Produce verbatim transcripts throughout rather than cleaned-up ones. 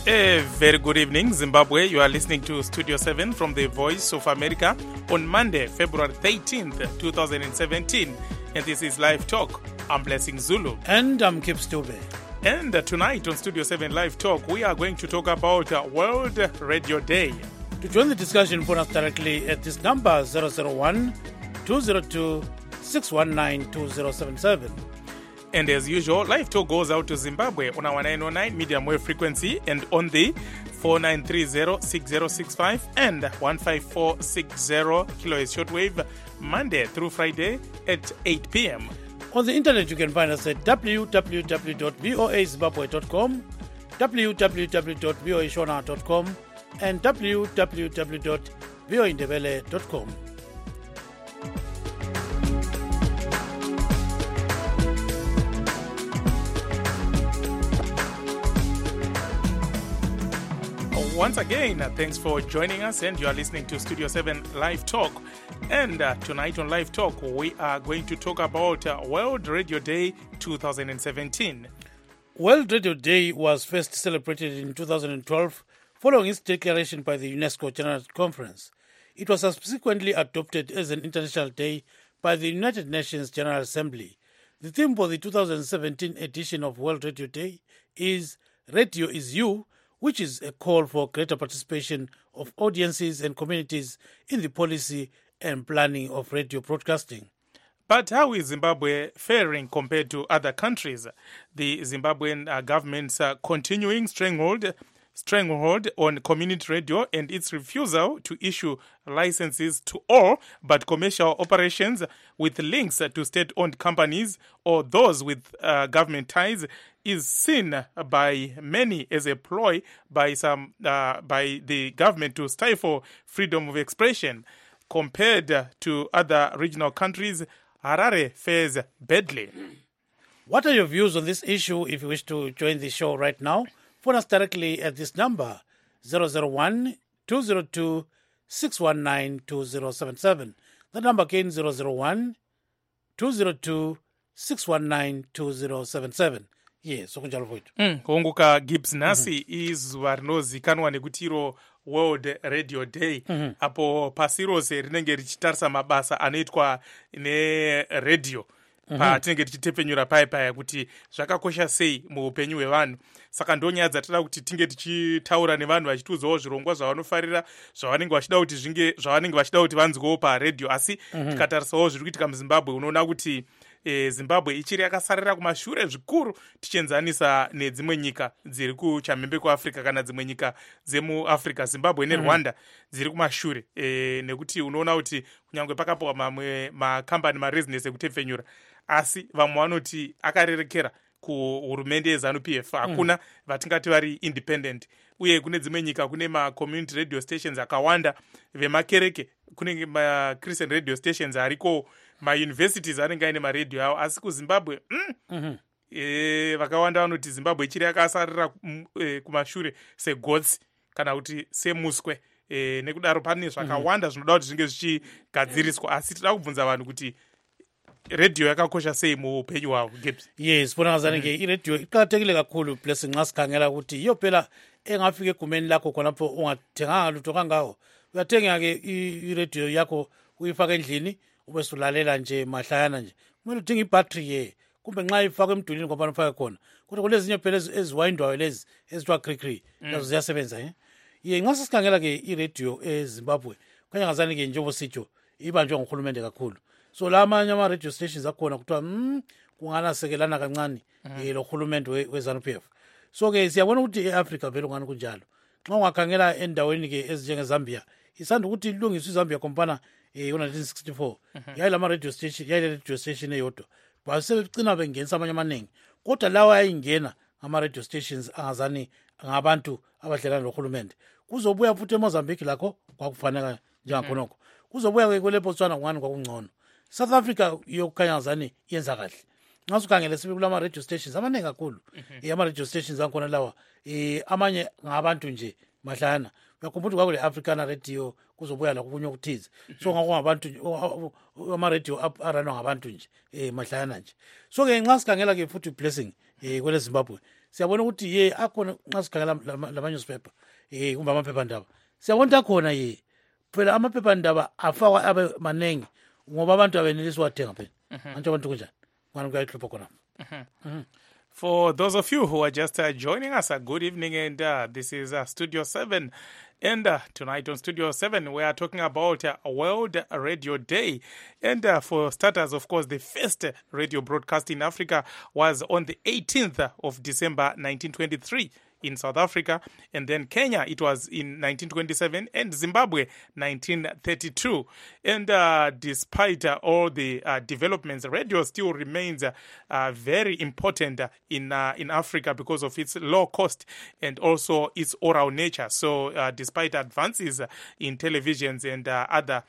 A very good evening, Zimbabwe. You are listening to Studio seven from the Voice of America on Monday, February thirteenth, twenty seventeen. And this is Live Talk. I'm Blessing Zulu. And I'm Kip Stube. And uh, tonight on Studio seven Live Talk, we are going to talk about uh, World Radio Day. To join the discussion, phone us directly at this number zero zero one, two zero two, six one nine, two zero seven seven. And as usual, Live Talk goes out to Zimbabwe on our nine oh nine medium wave frequency and on the four nine three zero, six zero six five and one five four six zero kilohertz shortwave Monday through Friday at eight p.m. On the internet, you can find us at w w w dot voa zimbabwe dot com, w w w dot voa shona dot com, and w w w dot voa indebele dot com. Once again, uh, thanks for joining us, and you are listening to Studio seven Live Talk. And uh, tonight on Live Talk, we are going to talk about uh, World Radio Day twenty seventeen. World Radio Day was first celebrated in two thousand twelve following its declaration by the UNESCO General Conference. It was subsequently adopted as an international day by the United Nations General Assembly. The theme for the two thousand seventeen edition of World Radio Day is Radio is You, which is a call for greater participation of audiences and communities in the policy and planning of radio broadcasting. But how is Zimbabwe faring compared to other countries? The Zimbabwean uh, government's uh, continuing stranglehold, stranglehold on community radio and its refusal to issue licenses to all but commercial operations with links to state-owned companies or those with uh, government ties is seen by many as a ploy by some uh, by the government to stifle freedom of expression. Compared to other regional countries, Harare fares badly. What are your views on this issue? If you wish to join the show right now, phone us directly at this number zero zero one, two zero two, six one nine, two zero seven seven. The number again zero zero one, two zero two, six one nine, two zero seven seven. Yes, sokunjalo mfowethu. Mm, kuunguka Gibbs nasi mm-hmm. izuva rinozikanwa nekuti iro World Radio Day mm-hmm. apo pasi rose rinenge richitarisa mabasa anoitwa neredio mm-hmm. patinenge tichitepfenyura pai paya kuti zvakakosha sei muupenyu hwevanhu. Saka ndonyaya dzatinoda kuti tinge tichitaura nevanhu vachitiudzawo zvirongwa zvavanofarira, zvavanenge vachida kuti zvinge zvavanenge vachida kuti vanzwewo paredio. Asi mm-hmm. tikatarisawo zviri kuitika muZimbabwe, unoona kuti E, Zimbabwe ichiri yakasarira kumashure zvikuru tichenzanisa nedzimwe nyika dziri kuchamhembe kuAfrica kana dzimwe nyika dzemuAfrica. Zimbabwe neRwanda mm-hmm. dziri kumashure e, nekuti unoona kuti kunyangwe pakapiwa mamwe makambani marezinesi ekutepfenyura, asi vamwe vanoti akarerekera kuhurumende yeZANU-P F hakuna mm. vatingati vari independent. Uye kune dzimwe nyika kune ma-community radio stations akawanda vemakereke, kune ma-Christian radio stations ariko ma-universities anenge aine maredio avo, asi kuZimbabwe mm, mm-hmm. e, vakawanda vanoti Zimbabwe ichiri yakasarira e, kumashure segotsi kana kuti semuswe e, nekudaro pane zvakawanda mm-hmm. zvinoda kuti zvinge zvichigadziriswa, asi tida kubvunza vanhu kuti radio yakakosha sei muupenyu hwavo. Yes, ponakazanenge mm-hmm. iredio iqakathekile kakhulu Blessing nxa sikhangela ukuthi iyo phela engafike egumeni lakho khonapho ungathenganga lutho kangaho, uyathenga-ke iredio yakho uyifaka endlini ube sulalela nje mahlayana nje. Kumele udinga ibattery ye, kumbe nxa ifakwe emdulini ngoba ufake khona. Kodwa kulezinye phela eziwayindwayo lezi ezithiwa krikri nazo ziyasebenza ye. Ye nxa sikhangela-ke iredio eZimbabwe kanyangazani-ke njengoba sitsho ibanjwe nguhulumende kakhulu. So la amanye ama-radio stations akhona kuthiwa mm, kunganasekelana kancane mm-hmm. lo hulumende weZANU-P F. So-ke siyabona ukuthi e-Africa vele ungani kunjalo. Nxa ungakhangela endaweni-ke ezinjengezambia, isanda ukuthi ilungiswe iZambia kompana eh ngo-nineteen sixty-four mm-hmm. yayilama radio station yayile radio station eyodwa, basebecina bengenisa amanye amaningi, kodwa lawa yayingena ama-radio stations angazani ngabantu abadlelana nohulumende. Kuzobuya futhi eMozambique lakho kwakufaneka njengakhonokho, kuzobuya kwele Botswana ngani kwakungcono. South Africa yokukhanyazani yenza kahle. Nxa ukhangele sibe kulama radio stations amaningi kakhulu mm-hmm. ama radio stations akhona lawa eh amanye ngabantu nje mahlana. Uyakhumbula kwakule African radio kuzobuya la kunye ukuthize, so ngabantu ama-radio aranwa ngabantu nje eh mahlana nje. So ke nxa sikhangela ke futhi Blessing eh kwele Zimbabwe siyabona ukuthi ye akhona nxa sikhangela lama-newspaper um kumbe amaphephandaba siyabona ukuthi akhona ye phela amaphephandaba afakwa abe maningi ngoba abantu abenelisi uwathenga phela manje abantu kunjani ngani kuyayihlupha khonapho. For those of you who are just uh, joining us, uh, good evening, and uh, this is uh, Studio seven. And uh, tonight on Studio seven, we are talking about uh, World Radio Day. And uh, for starters, of course, the first radio broadcast in Africa was on the eighteenth of December nineteen twenty-three in South Africa. And then Kenya, it was in nineteen twenty-seven, and Zimbabwe, nineteen thirty-two. And uh, despite uh, all the uh, developments, radio still remains uh, uh, very important uh, in uh, in Africa because of its low cost and also its oral nature. So uh, despite advances uh, in televisions and uh, other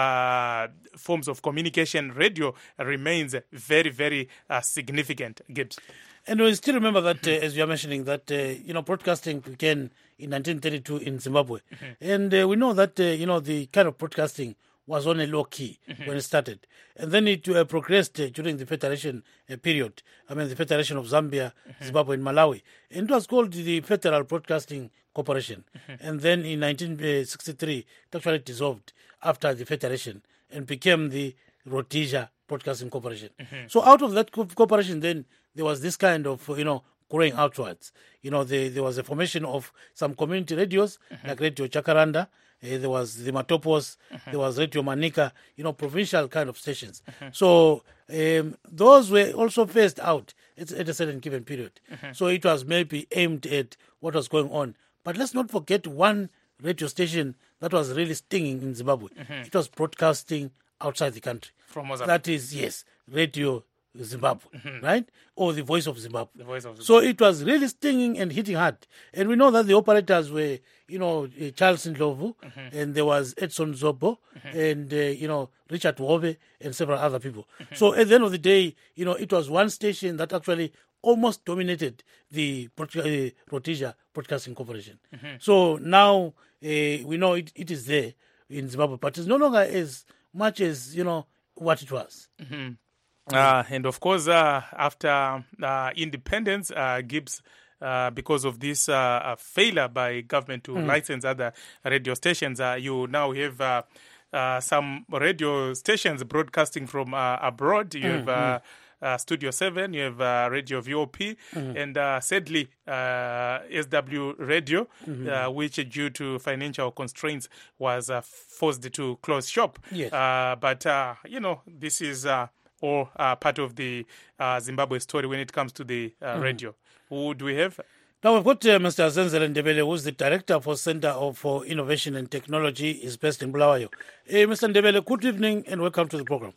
uh, forms of communication, radio remains very, very uh, significant. Gibbs. And we still remember that, uh, as you are mentioning, that, uh, you know, broadcasting began in nineteen thirty-two in Zimbabwe. Mm-hmm. And uh, we know that, uh, you know, the kind of broadcasting was on a low key mm-hmm. when it started. And then it uh, progressed uh, during the Federation uh, period. I mean, the Federation of Zambia, mm-hmm. Zimbabwe, and Malawi. And it was called the Federal Broadcasting Corporation. Mm-hmm. And then in nineteen sixty-three, it actually dissolved after the Federation and became the Rhodesia Broadcasting Corporation. Mm-hmm. So out of that co- corporation, then, there was this kind of, you know, growing outwards. You know, the, there was a formation of some community radios, mm-hmm. like Radio Jacaranda. Uh, there was the Matopos. Mm-hmm. There was Radio Manica, you know, provincial kind of stations. Mm-hmm. So um, those were also phased out at, at a certain given period. Mm-hmm. So it was maybe aimed at what was going on. But let's not forget one radio station that was really stinging in Zimbabwe. Mm-hmm. It was broadcasting outside the country. From Mozambique. That is, yes, Radio Zimbabwe, mm-hmm. right? Or the Voice of Zimbabwe. The Voice of Zimbabwe. So it was really stinging and hitting hard. And we know that the operators were, you know, uh, Charles Ndlovu, mm-hmm. and there was Edson Zobo, mm-hmm. and, uh, you know, Richard Wobe, and several other people. Mm-hmm. So at the end of the day, you know, it was one station that actually almost dominated the uh, Rhodesia Broadcasting Corporation. Mm-hmm. So now uh, we know it, it is there in Zimbabwe, but it's no longer as much as, you know, what it was. Mm-hmm. Uh, and of course, uh, after uh, independence, uh, Gibbs, uh, because of this uh, uh, failure by government to mm. license other radio stations, uh, you now have uh, uh, some radio stations broadcasting from uh, abroad. You mm. have uh, uh, Studio seven, you have uh, Radio V O P, mm. and uh, sadly, uh, S W Radio, mm-hmm. uh, which due to financial constraints was uh, forced to close shop. Yes. Uh, but, uh, you know, this is... Uh, or uh, part of the uh, Zimbabwe story when it comes to the uh, mm. radio. Who do we have? Now we've got uh, Mister Zenzele Ndebele, who's the Director for Center for Innovation and Technology. He's based in Bulawayo. Hey, Mister Ndebele, good evening and welcome to the program.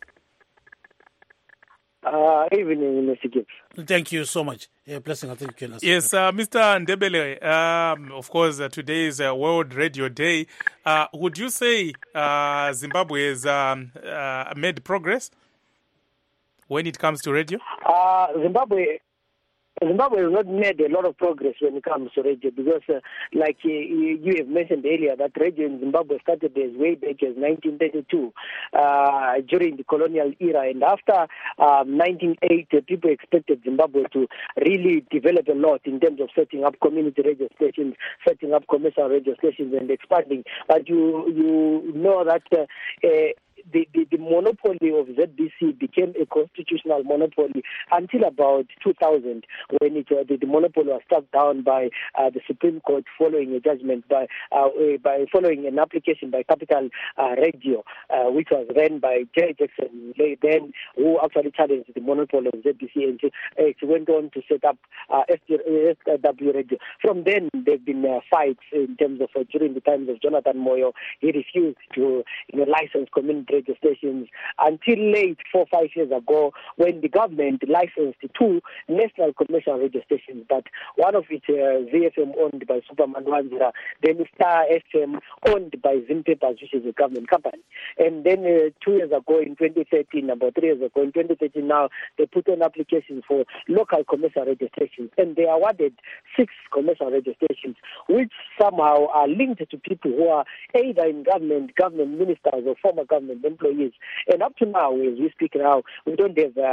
Uh, evening, Mister Gibbs. Thank you so much. Yeah, blessing, I think you can ask. Yes, uh, Mister Ndebele, um, of course, uh, today is uh, World Radio Day. Uh, would you say uh, Zimbabwe has um, uh, made progress when it comes to radio? Uh, Zimbabwe Zimbabwe has not made a lot of progress when it comes to radio because, uh, like uh, you have mentioned earlier, that radio in Zimbabwe started as way back as nineteen thirty-two uh, during the colonial era. And after um, nineteen eighty, people expected Zimbabwe to really develop a lot in terms of setting up community radio stations, setting up commercial radio stations and expanding. But you, you know that uh, uh, The, the, the monopoly of Z B C became a constitutional monopoly until about two thousand, when it, uh, the, the monopoly was struck down by uh, the Supreme Court following a judgment by uh, by following an application by Capital uh, Radio, uh, which was ran by Jerry Jackson, then who actually challenged the monopoly of Z B C, and uh, it went on to set up uh, S W Radio. From then, there have been uh, fights in terms of uh, during the times of Jonathan Moyo. He refused to you know, license community radio stations until late four five years ago, when the government licensed two national commercial radio stations, but one of it uh, V F M owned by Superman Wanzira, then Star F M owned by Zim Papers, which is a government company. And then uh, two years ago in twenty thirteen, about three years ago in twenty thirteen now, they put on applications for local commercial radio stations, and they awarded six commercial radio stations, which somehow are linked to people who are either in government, government ministers or former government employees. And up to now, as we speak now, we don't have uh,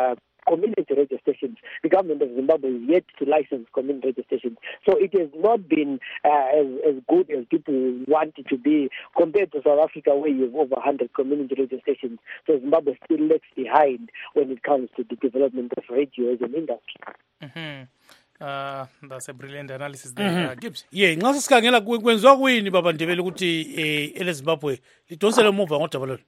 community radio stations. The government of Zimbabwe is yet to license community radio stations. So it has not been uh, as, as good as people want it to be compared to South Africa, where you have over one hundred community radio stations. So Zimbabwe still lags behind when it comes to the development of radio as an industry. Mm-hmm. Uh, that's a brilliant analysis there, mm-hmm. uh, Gibbs. Yeah, nxa sikhangela kwenziwa kuyini baba Ndebele ukuthi eh ele Zimbabwe lidonsele emuva ngodaba lolu?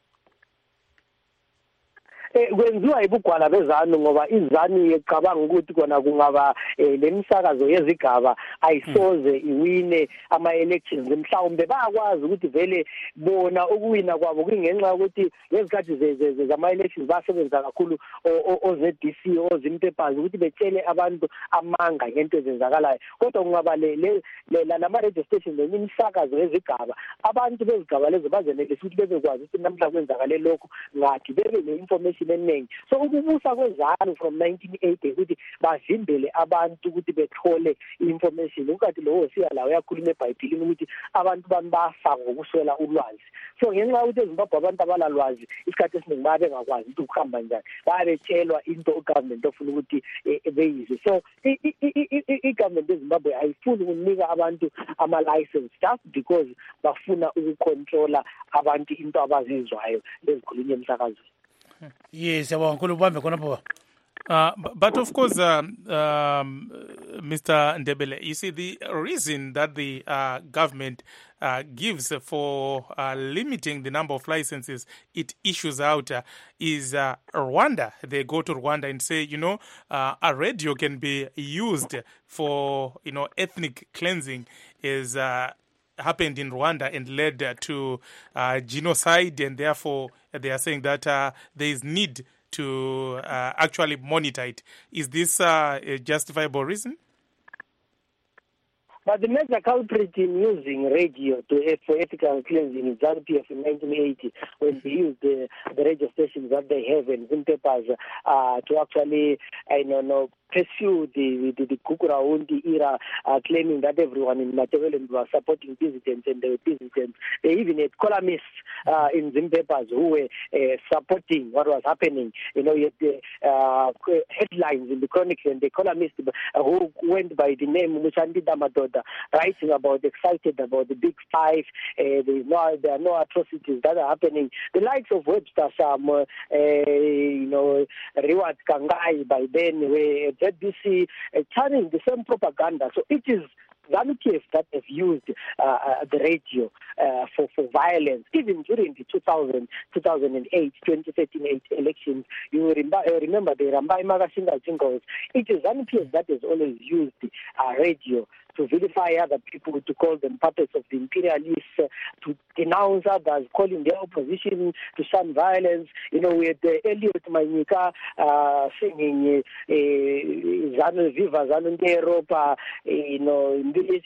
Kwenziwa ibugwala bezanu ngoba izanu yecabanga ukuthi kona kungaba lemisakazo yezigaba ayisoze iwine ama elections mhlawumbe bayakwazi ukuthi vele bona ukuwina kwabo kungenxa ukuthi lezikhathi zama elections basebenza kakhulu o Z D C o Zimpepers ukuthi betshele abantu amanga ngento ezenzakalayo kodwa kungaba le lama radio stations lemisakazo yezigaba abantu bezigaba lezo bazenelisa ukuthi bebekwazi ukuthi namhla kwenzakale lokho ngathi bebe le information eningi. So ukubusa kwezanu from nineteen eighty ukuthi bavimbele abantu ukuthi bethole information ukuthi lo siya la uyakhuluma eBhayibhelini ukuthi abantu bafa ngokuswela ulwazi. So ngenxa ukuthi eZimbabwe abantu abalalwazi isikhathi esiningi babe ngakwazi ukuthi ukuhamba njani babetshelwa into ugovernment ofuna ukuthi beyize. So igovernment eZimbabwe ayifuni ukunika abantu ama license just because bafuna ukucontrola abantu into abazizwayo lezikhulunywa emsakazweni. Yes, uh, but of course, uh, um, Mister Ndebele, you see, the reason that the uh, government uh, gives for uh, limiting the number of licenses it issues out uh, is uh, Rwanda. They go to Rwanda and say, you know, uh, a radio can be used for, you know, ethnic cleansing is uh, happened in Rwanda and led uh, to uh, genocide, and therefore they are saying that uh, there is need to uh, actually monitor it. Is this uh, a justifiable reason? But the major culprit in using radio to for ethical cleansing is ZANU-P F in nineteen eighty, when they used the, the radio stations that they have in Zimpepers uh, to actually, I don't know, pursue the the, the Kukuraundi era, uh, claiming that everyone in Machiavelli was supporting dissidents and they were dissidents. They even had columnists uh, in Zimpepers who were uh, supporting what was happening. You know, you had the uh, headlines in the Chronicle and the columnists uh, who went by the name Mushandi Damadoda, writing about, excited about the big five. Uh, there, is no, there are no atrocities that are happening. The likes of Webster Sam, uh, uh, you know, Reward Kangai by then, where Z D C uh, channeling the same propaganda. So it is ZANU-P F that have used uh, uh, the radio uh, for, for violence, even during the two thousand, two thousand eight, twenty thirteen elections. You remember, remember the Rambai Magasinga jingles. It is ZANU-P F that has always used uh, radio to vilify other people, to call them puppets of the imperialists, uh, to denounce others, calling their opposition to shun violence. You know, we had uh, Elliot Manyika uh, singing uh, ZANU Viva ZANU Europa, you know,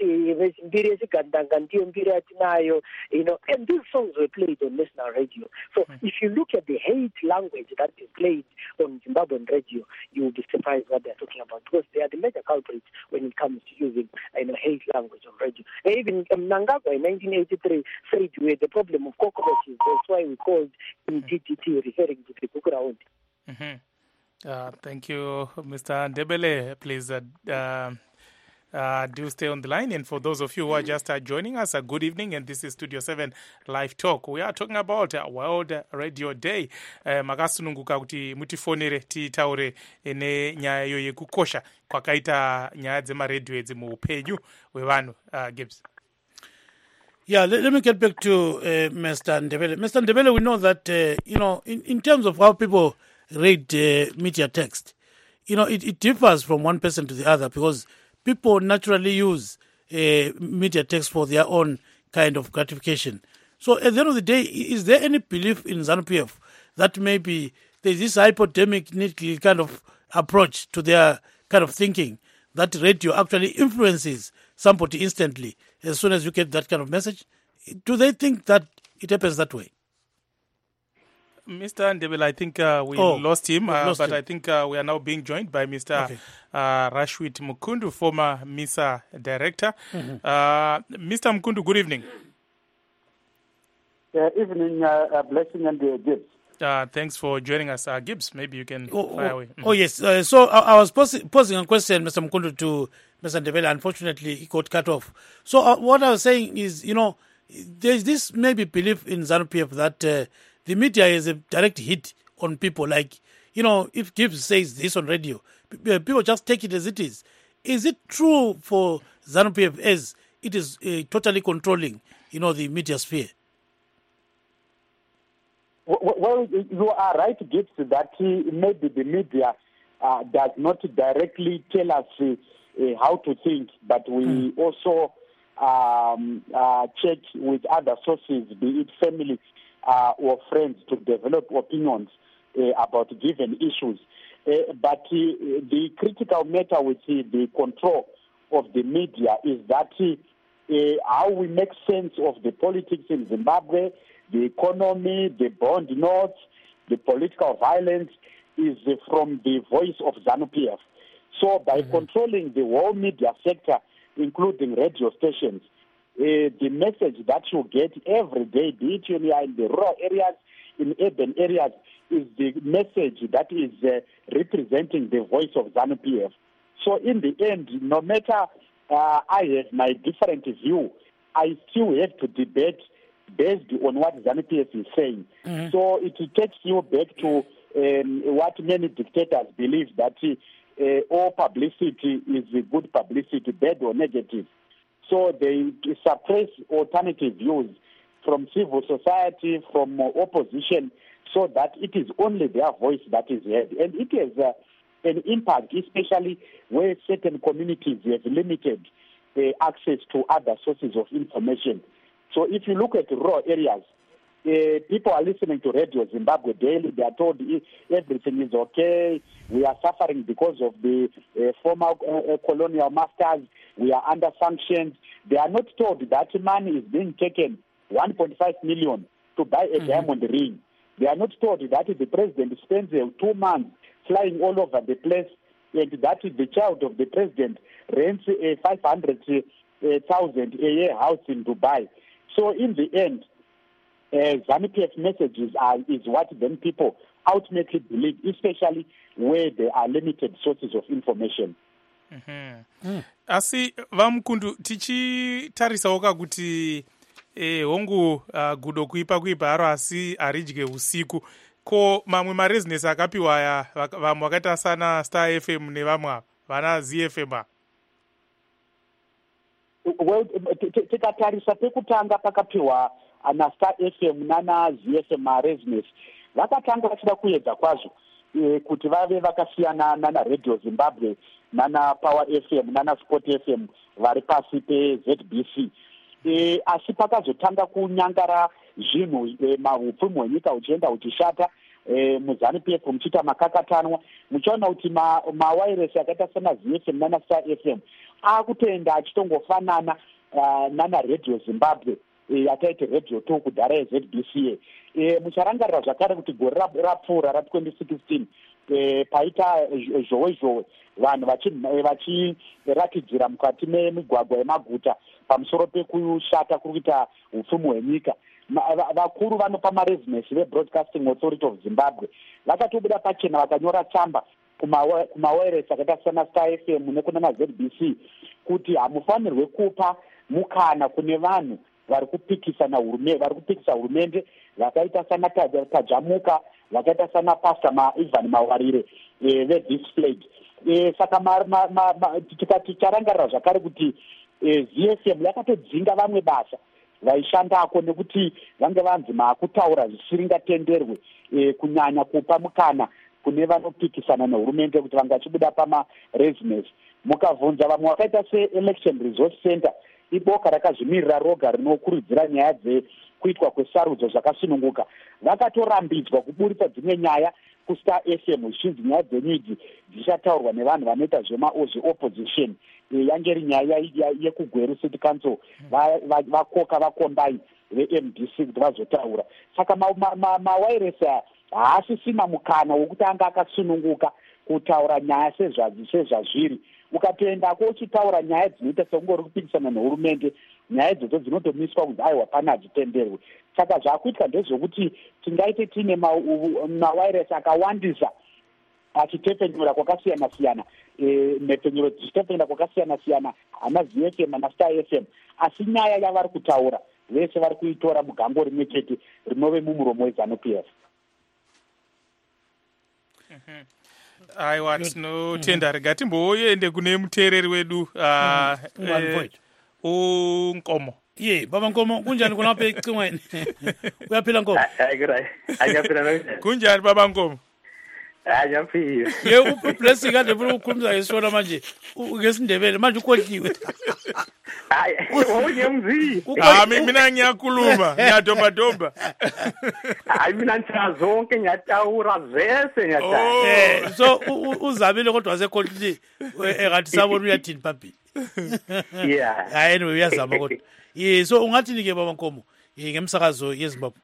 you know, and these songs were played on national radio. So mm-hmm. if you look at the hate language that is played on Zimbabwean radio, you will be surprised what they're talking about, because they are the major culprits when it comes to using you know, hate language on radio. And even Mnangagwa in nineteen eighty-three said we had the problem of cockroaches. That's why we called him D D T, referring to the Kukuraundi. Mm-hmm. Uh, thank you, Mister Ndebele. Please uh, uh, uh, do stay on the line. And for those of you who are just uh, joining us, a uh, good evening. And this is Studio seven Live Talk. We are talking about uh, World Radio Day. Uh, Makasununguka kuti mutifonere titaure ene nyaya yo yekukosha kwakaita nyaya dzemaredio edzi muupenyu hwevanhu. uh, Gibbs. Yeah, let, let me get back to uh, Mister Ndebele. Mister Ndebele, we know that, uh, you know, in, in terms of how people read uh, media text, you know, it, it differs from one person to the other, because people naturally use uh, media text for their own kind of gratification. So at the end of the day, is there any belief in ZANU-P F that maybe there's this hypodermic kind of approach to their kind of thinking, that radio actually influences somebody instantly as soon as you get that kind of message? Do they think that it happens that way? Mister Ndebele, I think uh, we oh, lost him, uh, lost but him. I think uh, we are now being joined by Mister Okay. Uh, Rashwit Mukundu, former MISA director. Mm-hmm. Uh, Mister Mukundu, good evening. Uh, evening, uh, uh, Blessing and uh, Gibbs. Uh, thanks for joining us. Uh, Gibbs, maybe you can Oh, fire oh, away. Mm-hmm. oh yes. Uh, so I, I was pos- posing a question, Mister Mkundu, to Mister Ndebele. Unfortunately, he got cut off. So uh, what I was saying is, you know, there's this maybe belief in ZANU-P F that uh, the media is a direct hit on people. Like, you know, if Gibbs says this on radio, p- people just take it as it is. Is it true for ZANU-P F as it is uh, totally controlling, you know, the media sphere? Well, you are right, Gibbs, that maybe the media uh, does not directly tell us uh, how to think, but we mm. also um, uh, check with other sources, be it family uh, or friends, to develop opinions uh, about given issues. Uh, but uh, the critical matter with uh, the control of the media is that uh, how we make sense of the politics in Zimbabwe, the economy, the bond notes, the political violence is uh, from the voice of ZANU-P F. So by mm-hmm. controlling the whole media sector, including radio stations, uh, the message that you get every day, be it you are in the rural areas, in urban areas, is the message that is uh, representing the voice of ZANU-P F. So in the end, no matter uh, I have my different view, I still have to debate based on what ZANU-P F is saying. Mm-hmm. So it takes you back to um, what many dictators believe, that uh, all publicity is good publicity, bad or negative. So they suppress alternative views from civil society, from uh, opposition, so that it is only their voice that is heard. And it has uh, an impact, especially where certain communities have limited uh, access to other sources of information. So if you look at rural areas, uh, people are listening to Radio Zimbabwe daily. They are told everything is okay. We are suffering because of the uh, former uh, colonial masters. We are under sanctions. They are not told that money is being taken, one point five million, to buy a mm-hmm. diamond ring. They are not told that the president spends uh, two months flying all over the place, and that the child of the president rents a five hundred thousand a year house in Dubai. So in the end, uh, ZANU-P F messages are is what then people ultimately believe, especially where there are limited sources of information. Mm-hmm. Mm. Asi vamkundu tichitarisawo kakuti eh, hongu uh, gudo kuipa kuipa haro asi haridye usiku, ko mamwe marezinesi akapiwa aya vamwe vakaita sana Star F M nevamwe vana Z F M. Well, tikatarisa pekutanga pakapiwa ana Star F M nana Z F M marezinesi vakatanga vachida kuedza kwazvo e, kuti vave vakasiyana nana Radio Zimbabwe nana Power F M nana Sport F M vari pasi pe-Z B C. E, asi pakazotanga kunyangara zvinhu e, mahupfumi hwenyika huchienda huchishata e, muZANU-P F muchiita makakatanwa, muchiona kuti mawiresi akaita sana Z F M nana Star F M akutoenda achitongofanana uh, nana Radio Zimbabwe yataita e, Radio two kudhara ye-Z B C. E, mucharangarira zvakare kuti gore rapfuura ra-twenty sixteen e, paita zhowe zhowe vanhu vachiratidzira mukati memigwagwa yemaguta pamusoro pekushata kuri kuita upfumi hwenyika. Vakuru vanopa marezinesi veBroadcasting Authority of Zimbabwe vakatobuda pachena vakanyora tsamba kumawiresi akaita sana Star F M nekunana Z B C kuti hamufanirwe kupa mukana kune vanhu vari kupikisa na hurumende vari kupikisa hurumende vakaita sana Tajamuka, vakaita sana Pastor ma Ivan Mawarire e, ve-displayed. E, saka ticharangarira zvakare kuti e, Z F M yakatodzinga vamwe basa vaishandako nekuti vange vanzi maakutaura zvisiringatenderwe e, kunyanya kupa mukana kune vanopikisana nehurumende kuti vanga vachibuda pamarezinesi. Mukavhunza vamwe vakaita se-Election Resource Center, iboka rakazvimirira roga rinokurudzira nyaya dzekuitwa kwesarudzo zvakasununguka, vakatorambidzwa kuburitsa dzimwe nyaya kuStar F M zvichinzi nyaya dzenyu idzi dzichataurwa nevanhu vanoita zvema-opposition. E, yange iri nyaya yekugweru City Council vakoka vakombai ve-M D C kuti vazotaura. Saka mawiresi haasisina mukana wekuti anga akasununguka kutaura nyaya sezvazviri. Ukatoendako uchitaura nyaya dzinoita sengori kupikisana nehurumende, nyaya idzodzo dzinotomiswa kunzi aiwa pana hadzitenderwe. Saka zvaakuitwa ndezvokuti tingaite tiine mawairesi akawandisa achitepfenyura kwakasiyana siyana, mhepfenyuro dzichitepfenyura kwakasiyana siyana, hana Z F M hana Star F M, asi nyaya yavari kutaura vese vari kuitora mugambo rimwe chete rinove mumuromo weZanu P F. aiwa tinotenda. Rega timboende kune muteereri wedu uNkomo. Ye baba Nkomo, kunjani kunapha ecingweni? Uyaphila Nkomo? Kunjani baba Nkomo? Hayi yaphila. Ye ublessing kade ufuna ukukhuluma ngesona manje ngesindebele manje ukhohliwe. Hayi wawunyemzi. Ah mina ngiyakhuluma, ngiyadomba domba. Hayi mina ntsha zonke ngiyatawura vese ngiyathatha. Eh so uzabile kodwa wasekhohliwe engathi sabona uyathini papi. Yeah. Hayi anyway uyazama kodwa. Ye so ungathini ke baba Nkomo ngemsakazo yeZimbabwe?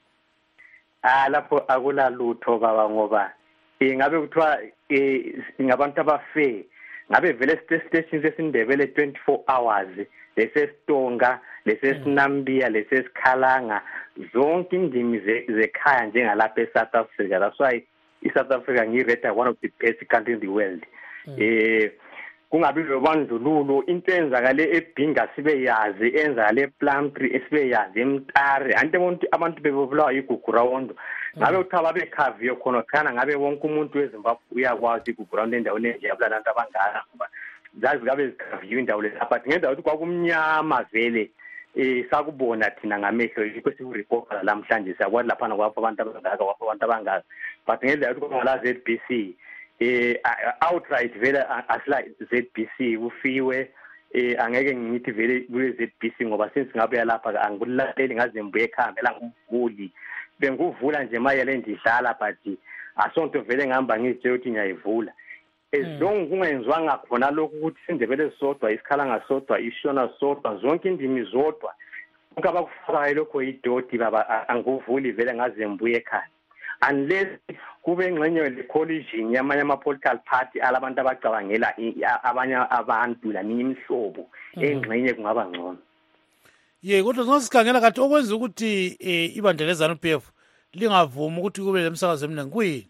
Ah lapho akula lutho baba ngoba ingabe kuthiwa ngabantu abafe ngabe vele station sesindebele twenty-four hours lesesitonga lesesinambia lesesikhalanga zonke indimi zekhaya njengalapha eSouth Africa. That's why iSouth Africa ngirate one of the best countries in the world. Eh kungabi lobandlululo into enzakale eBhinga sibe yazi, enzakale ePlumtree sibe yazi, eMtare ante umuntu abantu bebobulawa igugurawondo ngabe uthaba bekhaviyo khona khana ngabe wonke umuntu weZimbabwe uyakwazi igugurawondo endaweni enje yabula abantu abangaka ngoba zazi ngabe zikhaviyo indawo le but ngenza ukuthi kwakumnyama vele eh sakubona thina ngamehlo yikho sikureport lamhlanje siyakwazi lapha kwapha abantu abangaka kwapha abantu abangaka but ngenza ukuthi kwala Z B C eh outright vele asila Z B C ufiwe eh angeke ngithi vele kule Z B C ngoba since ngabe lapha angibulaleli ngaze ngibuye ekhaya la ngumvuli benguvula nje mayele ndidlala but asonto vele ngihamba ngithe ukuthi ngiyayivula ezonke kungenzwanga khona lokhu ukuthi sindebele sodwa isikhala ngasodwa ishona sodwa zonke indimi zodwa konke abakufakayo lokho idoti baba anguvuli vele ngaze ngibuye ekhaya unless kube engxenye le collision yamanye ama political party alabantu abacabangela abanye abantu la nimhlobo engxenye kungaba ngcono. Ye kodwa ngosikhangela kathi okwenza ukuthi ibandla leZanu P F lingavumi ukuthi kube lemsakazo eminingi kuyini?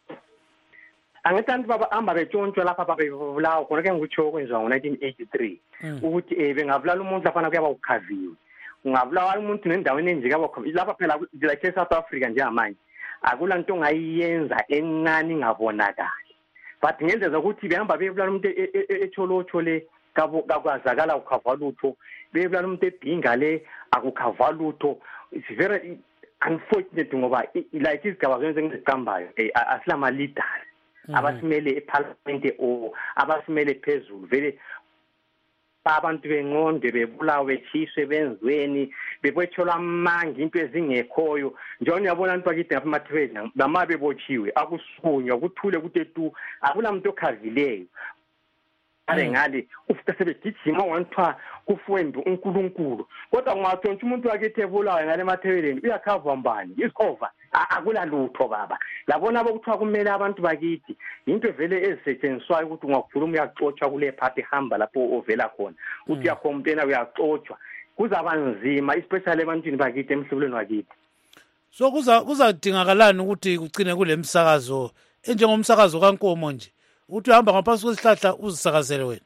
Angithi baba amba betshontsho lapha baba bebulawa khona ke ngikutsho kwenziwa ngo nineteen eighty-three ukuthi eh bengavulala umuntu lapha kuyaba ukhaviwe ungavulawa umuntu nendaweni enjika lapha phela like eSouth Africa njengamanje akula nto ngayiyenza encane ngabonakala but ngenzeza ukuthi behamba bebulala umuntu echolocho le kakwazakala ukukhava lutho bebulala umuntu eBhinga le akukhava lutho. It's very unfortunate ngoba like izigaba zonke ngiziqambayo asilama leaders abasimele eParliament o abasimele phezulu vele abantu bengqonde bebulawa bechiswe benzweni bebotholwa amanga into ezingekhoyo njalo uyabona abantu bakithi ngapha emathweni noma bebotshiwe akusunywa kuthule kutetu akula muntu okhavileyo ale ngale ufike sebegijima wantwa kufwembi uNkulunkulu kodwa ungathontsha umuntu wakithi ebulawa ngale emathweni uyakhava mbani isikhova akula lutho baba labona abokuthiwa kumele abantu bakithi into vele ezisetshenziswayo ukuthi ungakhuluma uyaxotsha kule party hamba lapho ovela khona uthi uyacomplaina uyaxotsha kuzaba nzima especially ebantwini bakithi emhlubulweni wakithi. So kuza kuzadingakalani ukuthi kugcine kule msakazo enjengomsakazo kaNkomo nje uthi uhamba ngaphansi kwesihlahla uzisakazele wena?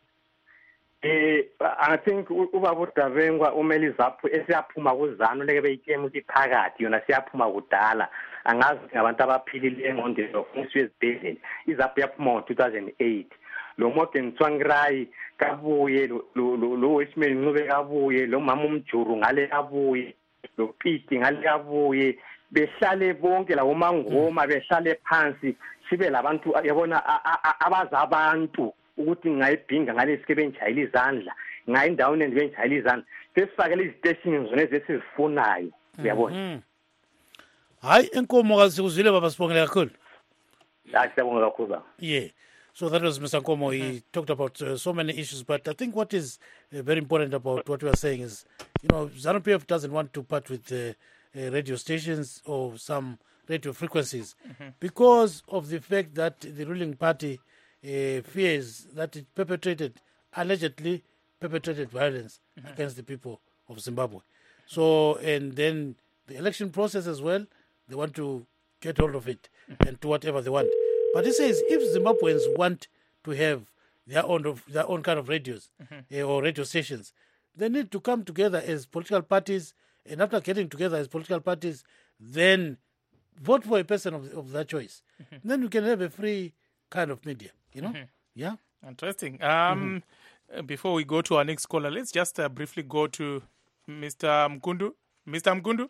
Eh I think ubaba uDavengwa umeli zaphu esiyaphuma kuZanu leke beyitshema ukuthi phakathi yona siyaphuma kudala angazi ngabantu abaphilile engqondweni ofisiwe ezibhedlela izaphu yaphuma ngo two thousand eight lo Morgan Tsvangirai kabuye lo Westman Ncube kabuye lo mama uMjuru ngale kabuye lo Piti ngale kabuye behlale bonke la uMangoma behlale phansi sibe labantu yabona abaza abantu ukuthi ngayibhinga ngale sike benjayila izandla ngayindawo nendibenjayila izandla sesifakele izistation zone ezisifunayo uyabona. Hayi Nkomo kasizile baba sibongela kakhulu. Hayi siyabonga kakhulu. Yeah. So that was Mister Nkomo. He talked about uh, so many issues, but I think what is uh, very important about what we are saying is, you know, ZANU P F doesn't want to part with uh, uh, radio stations or some radio frequencies mm-hmm. because of the fact that the ruling party uh, fears that it perpetrated, allegedly perpetrated violence mm-hmm. against the people of Zimbabwe. So, and then the election process as well, they want to get hold of it mm-hmm. and do whatever they want. But he says if Zimbabweans want to have their own of, their own kind of radios mm-hmm. uh, or radio stations, they need to come together as political parties, and after getting together as political parties, then vote for a person of, of their choice. Mm-hmm. Then we can have a free kind of media, you know? Mm-hmm. Yeah. Interesting. Um, mm-hmm. Before we go to our next caller, let's just uh, briefly go to Mister Mkundu. Mister Mkundu?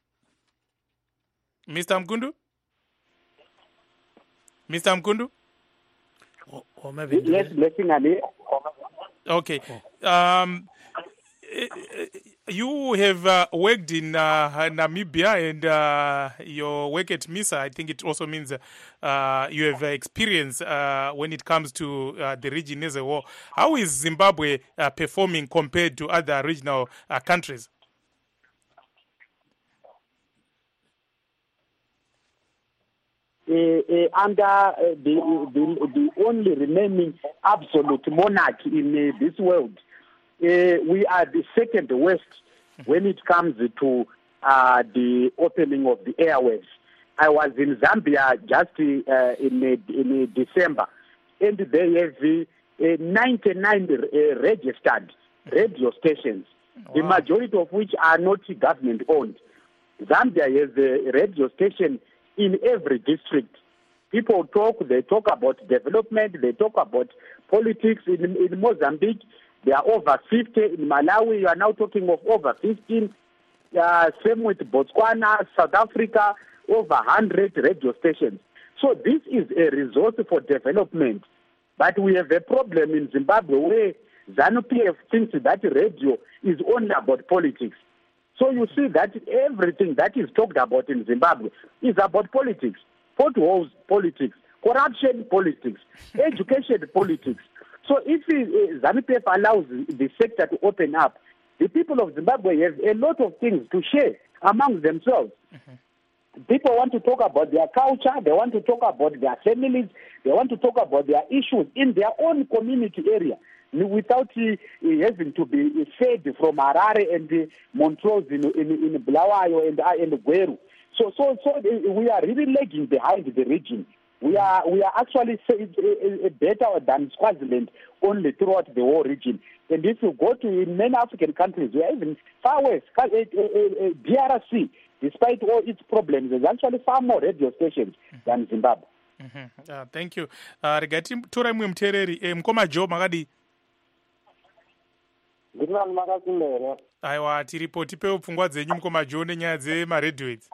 Mister Mkundu? Mister Mkundu? Or, or maybe... Yes, blessing Ali. Okay. Um, you have uh, worked in uh, Namibia, and uh, your work at MISA, I think it also means uh, you have experience uh, when it comes to uh, the region as a whole. How is Zimbabwe uh, performing compared to other regional uh, countries? Uh, uh, under uh, the, the the only remaining absolute monarch in uh, this world, uh, we are the second worst when it comes to uh, the opening of the airwaves. I was in Zambia just uh, in uh, in uh, December, and they have uh, ninety-nine uh, registered radio stations, wow. the majority of which are not government owned. Zambia has a radio station in every district. People talk, they talk about development, they talk about politics. In, in Mozambique, there are over fifty. In Malawi, you are now talking of over fifteen. Uh, same with Botswana, South Africa, over one hundred radio stations. So this is a resource for development. But we have a problem in Zimbabwe where ZANU-P F thinks that radio is only about politics. So you see that everything that is talked about in Zimbabwe is about politics. Potholes, politics. Corruption, politics. Education, politics. So if uh, ZANU-P F allows the sector to open up, the people of Zimbabwe have a lot of things to share among themselves. Mm-hmm. People want to talk about their culture, they want to talk about their families, they want to talk about their issues in their own community area, without uh, having to be fed from Harare and uh, Montrose in, in, in Bulawayo and, uh, and Gweru. So, so, so we are really lagging behind the region. We are, we are actually better than Swaziland only throughout the whole region. And if you go to in many African countries, we are even far worse. D R C, despite all its problems, there's actually far more radio stations than Zimbabwe. Mm-hmm. Uh, thank you. Uh, regati tora mwe mtereri, eh, mkoma jo magadi? Ndinani makasimere. Aiwa, tiripo tipeo pfungwa dzenyu mkoma jo nenyaya dzemaredio idzi.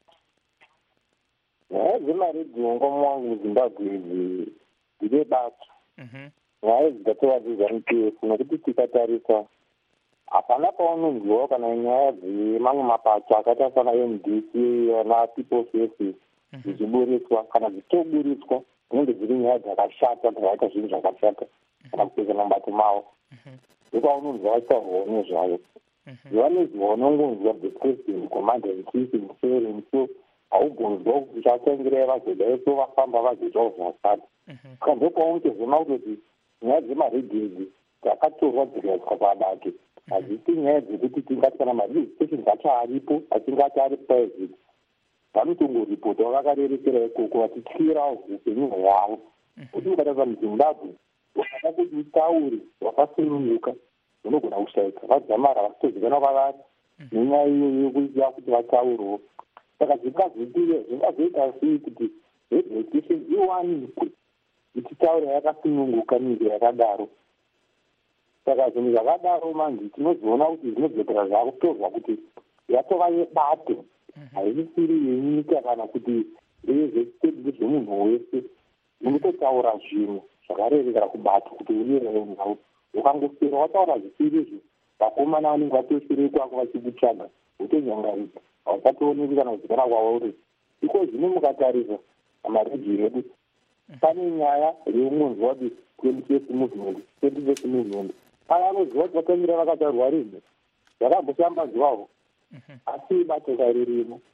Nyaya dzemaredio ngomu wangu muZimbabwe idzi ndine basa. Nyaya idzi dzatova dzeZANU-P F nokuti tikatarisa hapana paunonzwawo kana nyaya dzemamwe mapato akaita sana M D C na People's Service dzichiburitswa kana dzichitoburitswa dzinenge dziri nyaya dzakashata dzakaita zvinhu zvakashata kana kupedza mabato mavo. Ndopaunonzwa vaita hono zvayo. Vanonzwa unongonzwa the president, commander in chief, and so and so. Haugonzwa kuti zvatengerei vazodayo so vafamba vazoitawo zvakati. Saka ndopaunotozona kutoti nyaya dzemaredhiyo idzi dzakatorwa dzikaiswa pabato. Hadzisi nyaya dzekuti tingati kana maredhiyo station achaaripo asingati ari private. Vanotongoripota vakarerekera ikoko vachityirawo upenyu hwavo. Kuti ukatarisa muZimbabwe wakada kuti utaure wakasununguka unogona kushaika vadzamara vasitozikanwa kwavari nenyaya iyoyo yekuita kuti vataurewo. Saka zvingazoitive zvingazoita sei kuti radio station iwanikwe ichitaura yakasununguka nyika yakadaro. Saka zvinhu zvakadaro manzi tinozoona kuti zvinozotera zvakutorwa kuti yatova yebate haisisiri yenyika kana kuti ndeyezvechitebvu zvemunhu wese. Unototaura zvinhu zvakarerekera kubata kuti uyerewo nhau ukangosera wataura zvisiri izvi vakomana vanenge vatosire kwako vachikutsvaga utonyangarika hausatooneki kana kuzikana kwavo uri iko zvino mukatarisa amaredhiyo edu pane nyaya yeunonzwa kuti twenty first movement twenty first movement aya anoziva kuti vakamira vakatarwa rinhu zvakamboshambadziwawo asi ibato karirimo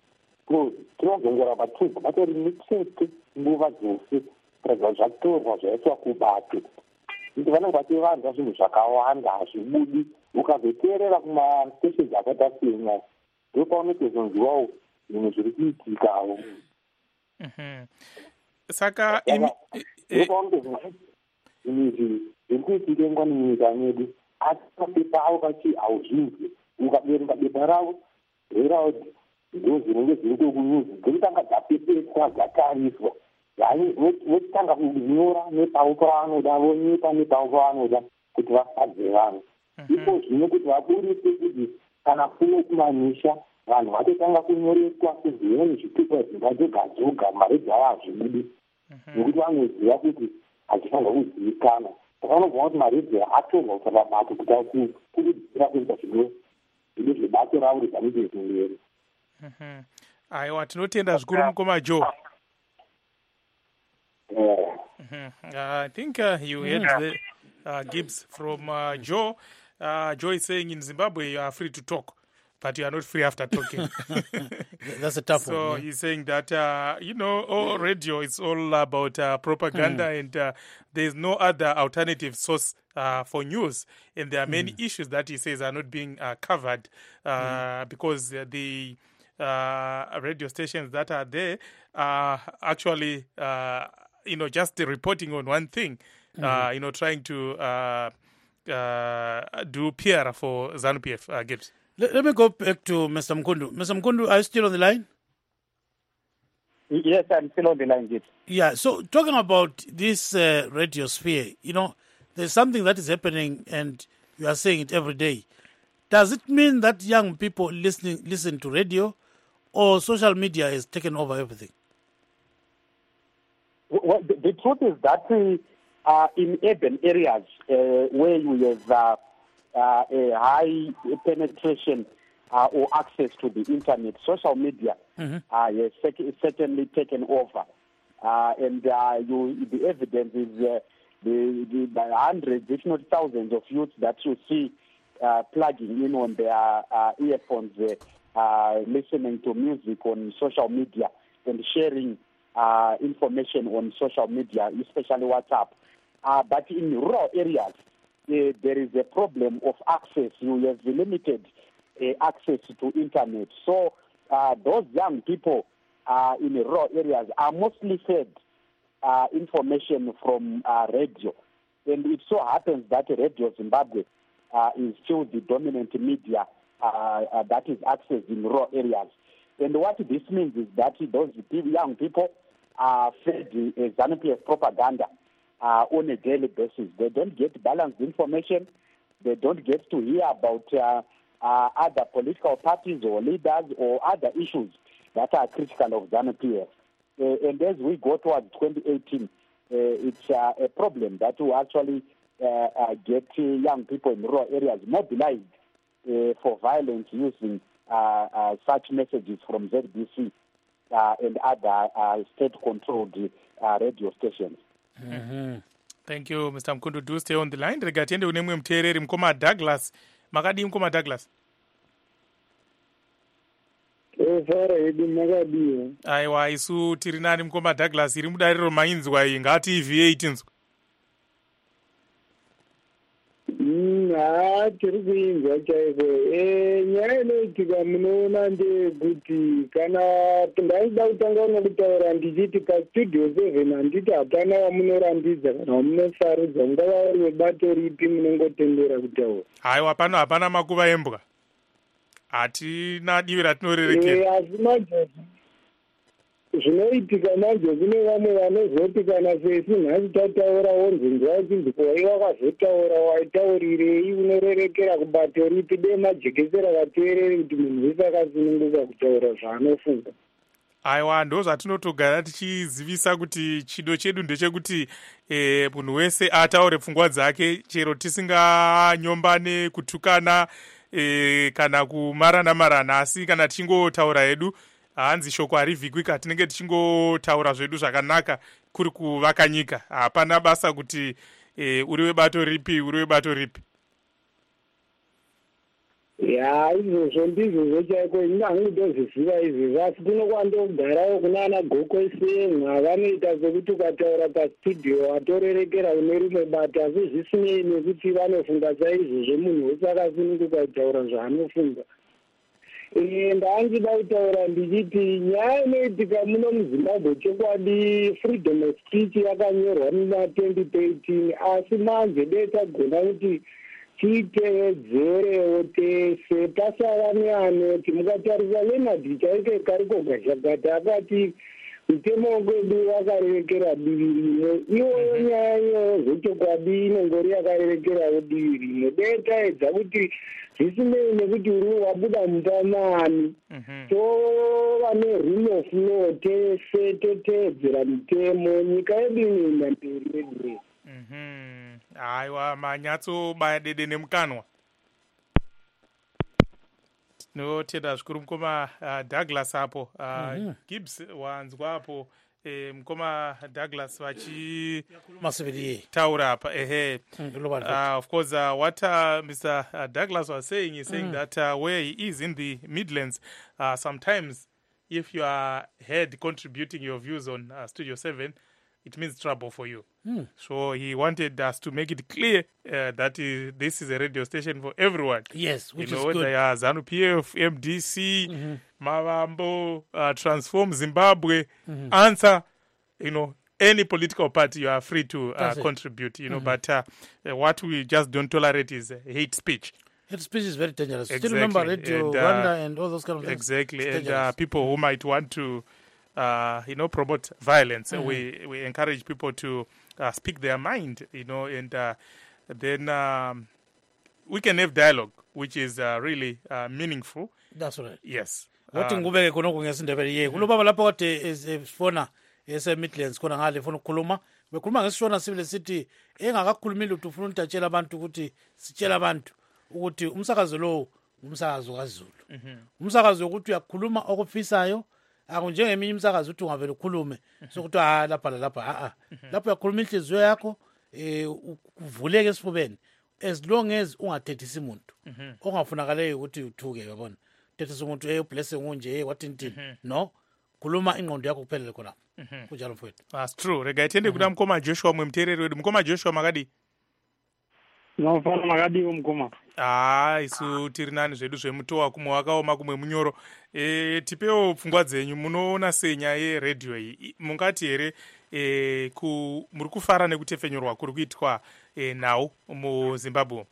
tinozongoramba tubva batori mitete nguva dzose kuratidza zvatitorwa zvaitwa kubato kuti vanenge vachivanza zvinhu zvakawanda hazvibudi. Ukazoteerera kumastations akaita senya ndopaunotozonzwawo zvinhu zviri kuitikawo. Saka ndopaunotozonzwa zvinhu izvi zviri kuitika ngwani munyika medu, asi mapepa avo kachi hauzvinzwi. Ukaberenga bepa ravo herald ndo zvinenge zviri kukunyuzi dzekutanga dzapepetwa dzatariswa, yani vochitanga kunyora nepavo pavanoda, vonyika nepavo pavanoda kuti vafadze vanhu. Ipo zvino kuti vaburise kuti kana kuno kumamisha vanhu vatotanga kunyoreswa kuzvimweni zvitupa dzimba dzoga dzoga, mari dzavo hazvibudi nekuti vanoziva kuti hachifanira kuzivikanwa. Saka vanobva kuti maredhiyo atorwa kusababato kuti kurudzira kuita zvino zvino zvebato ravo rizanike mberi. Aiwa, tinotenda zvikuru mukoma Joe. Yeah. Mm-hmm. Uh, I think uh, you heard the uh, Gibbs from uh, Joe. Uh, Joe is saying in Zimbabwe you are free to talk, but you are not free after talking. That's a tough so one. So yeah. he's saying that, uh, you know, all radio is all about uh, propaganda mm. and uh, there's no other alternative source uh, for news. And there are many mm. issues that he says are not being uh, covered uh, mm. because uh, the uh, radio stations that are there are actually, uh, you know, just reporting on one thing, mm. uh, you know, trying to uh, uh, do P R for ZANU-P F, uh, Gibbs. Let, let me go back to Mister Mkundu. Mister Mkundu, are you still on the line? Yes, I'm still on the line, Gibbs. Yeah, so talking about this uh, radio sphere, you know, there's something that is happening and you are saying it every day. Does it mean that young people listening listen to radio or social media has taken over everything? Well, the, the truth is that uh, in urban areas uh, where you have uh, uh, a high penetration uh, or access to the internet, social media mm-hmm. uh, has sec- certainly taken over. Uh, and uh, you, the evidence is uh, the, the, the hundreds, if not thousands of youths that you see uh, plugging in on their uh, earphones, uh, uh, listening to music on social media and sharing uh, information on social media, especially WhatsApp. Uh, but in rural areas, uh, there is a problem of access. You have limited uh, access to internet. So uh, those young people uh, in the rural areas are mostly fed uh, information from uh, radio. And it so happens that Radio Zimbabwe uh, is still the dominant media uh, uh, that is accessed in rural areas. And what this means is that those young people are fed uh, ZANU-P F propaganda uh, on a daily basis. They don't get balanced information. They don't get to hear about uh, uh, other political parties or leaders or other issues that are critical of ZANU-P F. Uh, and as we go towards twenty eighteen, uh, it's uh, a problem that will actually uh, uh, get uh, young people in rural areas mobilized uh, for violence using uh, uh, such messages from Z B C uh, and other uh, state-controlled uh, radio stations. Mm-hmm. Thank you, Mister Mkundu. Do stay on the line. Rega tiende unemwe mteereri mkoma Douglas. Makadi mkoma Douglas. Fara hedu makadiwa. Aiwa, isu tiri nani mkoma Douglas. Iri mudariro mainzwa iyi ngati V eight inzwa. Haa, tiri kuinzwa chaiko. Eh, nyaya inoitika munoona ndeyekuti kana ndaida kutanga nokutaura ndichiti pastudio seven handiti hapana wamunorambidza kana wamunosarudza ungava uri webato ripi munongotendera kutaura. Aiwa, pano hapana makuva embwa. Hatina divi ratinorerekera. Eh, asi majozi zvinoitika manje kune vamwe vanozoti kana sesi nhasi tataura wonzi nguva chinziko waiwakazotaura waitaurirei unorerekera kubato ripi de majekesera vateereri kuti munhu wese akasununguka kutaura zvaanofunga. Aiwa, ndo zvatinotogara tichizivisa kuti chido chedu ndechekuti eh, munhu wese ataure pfungwa dzake, chero tisinganyombane kutukana eh, kana kumarana marana, asi kana tichingotaura hedu hanzi shoko harivhikwika, tinenge tichingotaura zvedu zvakanaka kuri kuvaka nyika. Hapana basa kuti e, uri webato ripi uri webato ripi. ya izvozvo ndizvozvo chaiko ini hangudozviziva izvezvo asi kunokwandogarawo kuna ana gokosemwa vanoita sekuti ukataura pastudio watorerekera une rumwe bata asi zvisinei nekuti vanofunga saizvozvo munhu wese akasununguka kutaura zvaanofunga. Ndaangida kutaura ndichiti nyaya inoitika muno muzimbabwe chokwadi freedom of speech yakanyorwa muna twenty thirteen asi manje dei tagona kuti tiitevedzerewo tese pasara neanoti mukatarisa lenadi chaike kariko gashagata akati mutemo wedu wakarerekera divi rimwe iwoyo nyaya iyoyo zvechokwadi inongori yakarerekerawo divi rimwe dei taedza kuti zvisinei nekuti uri wabuda mutamani tova nerule of law tese toteedzera mitemo nyika yedu inoenda mberi yedu. Aiwa manyatsobaya dede nemukanwa. Tinotenda zvikuru mukoma uh, Douglas apo uh, mm-hmm. Gibbs wanzwa apo eh, mukoma Douglas vachitaura apa ehe mm, uh, of course uh, what uh, Mister Uh, Douglas was saying is saying mm. that uh, where he is in the Midlands uh, sometimes if you are heard contributing your views on uh, Studio seven it means trouble for you. Mm. So he wanted us to make it clear uh, that is, this is a radio station for everyone. Yes, which you know, is good. Whether you are ZANU-P F, M D C, mm-hmm. Mavambo, uh, Transform Zimbabwe, mm-hmm. Answer, you know, any political party you are free to uh, contribute, you know, mm-hmm. but uh, uh, what we just don't tolerate is uh, hate speech. Hate speech is very dangerous. Exactly. Still remember Radio and, uh, Rwanda and all those kind of things. Exactly, and uh, people who might want to Uh, you know, promote violence. Mm-hmm. We we encourage people to uh, speak their mind, you know, and uh, then um, we can have dialogue, which is uh, really uh, meaningful. That's right. Yes. What in Gubeke kono kungesindebele ye. Kulubaba lapho kade esifona ese Midlands kona ngale funa ukukhuluma. Bekhuluma ngesishona sibile sithi engakakhulumile ukuthi ufuna unthatshela abantu ukuthi sitshela abantu ukuthi umsakazo lo umsakazo kaZulu. Mm-hmm. Umsakazo ukuthi uyakhuluma okufisayo. Akunjengeminye imsakazo uthi ungavela ukhulume sokuthi ah lapha lapha a a lapho uyakhuluma inhliziyo yakho eh uvuleke esifubeni as long as ungathethisa umuntu ongafunakaleyo ukuthi uthuke yabona thethisa umuntu eh blessing unje eh wathi ntini no khuluma ingqondo yakho kuphela khona kunjalo mfowethu. That's true. Rega ithende kuna mkoma Joshua mwemthereri wedu mkoma Joshua makadi nofana makadi umkoma ah isu tiri nani zvedu zvemutowa kumwe wakaoma kumwe munyoro e, tipewo pfungwa dzenyu munoona senya yeradio iyi mungati here e, ku muri kufara nekutefenyorwa kuri kuitwa e, nhau muzimbabwe?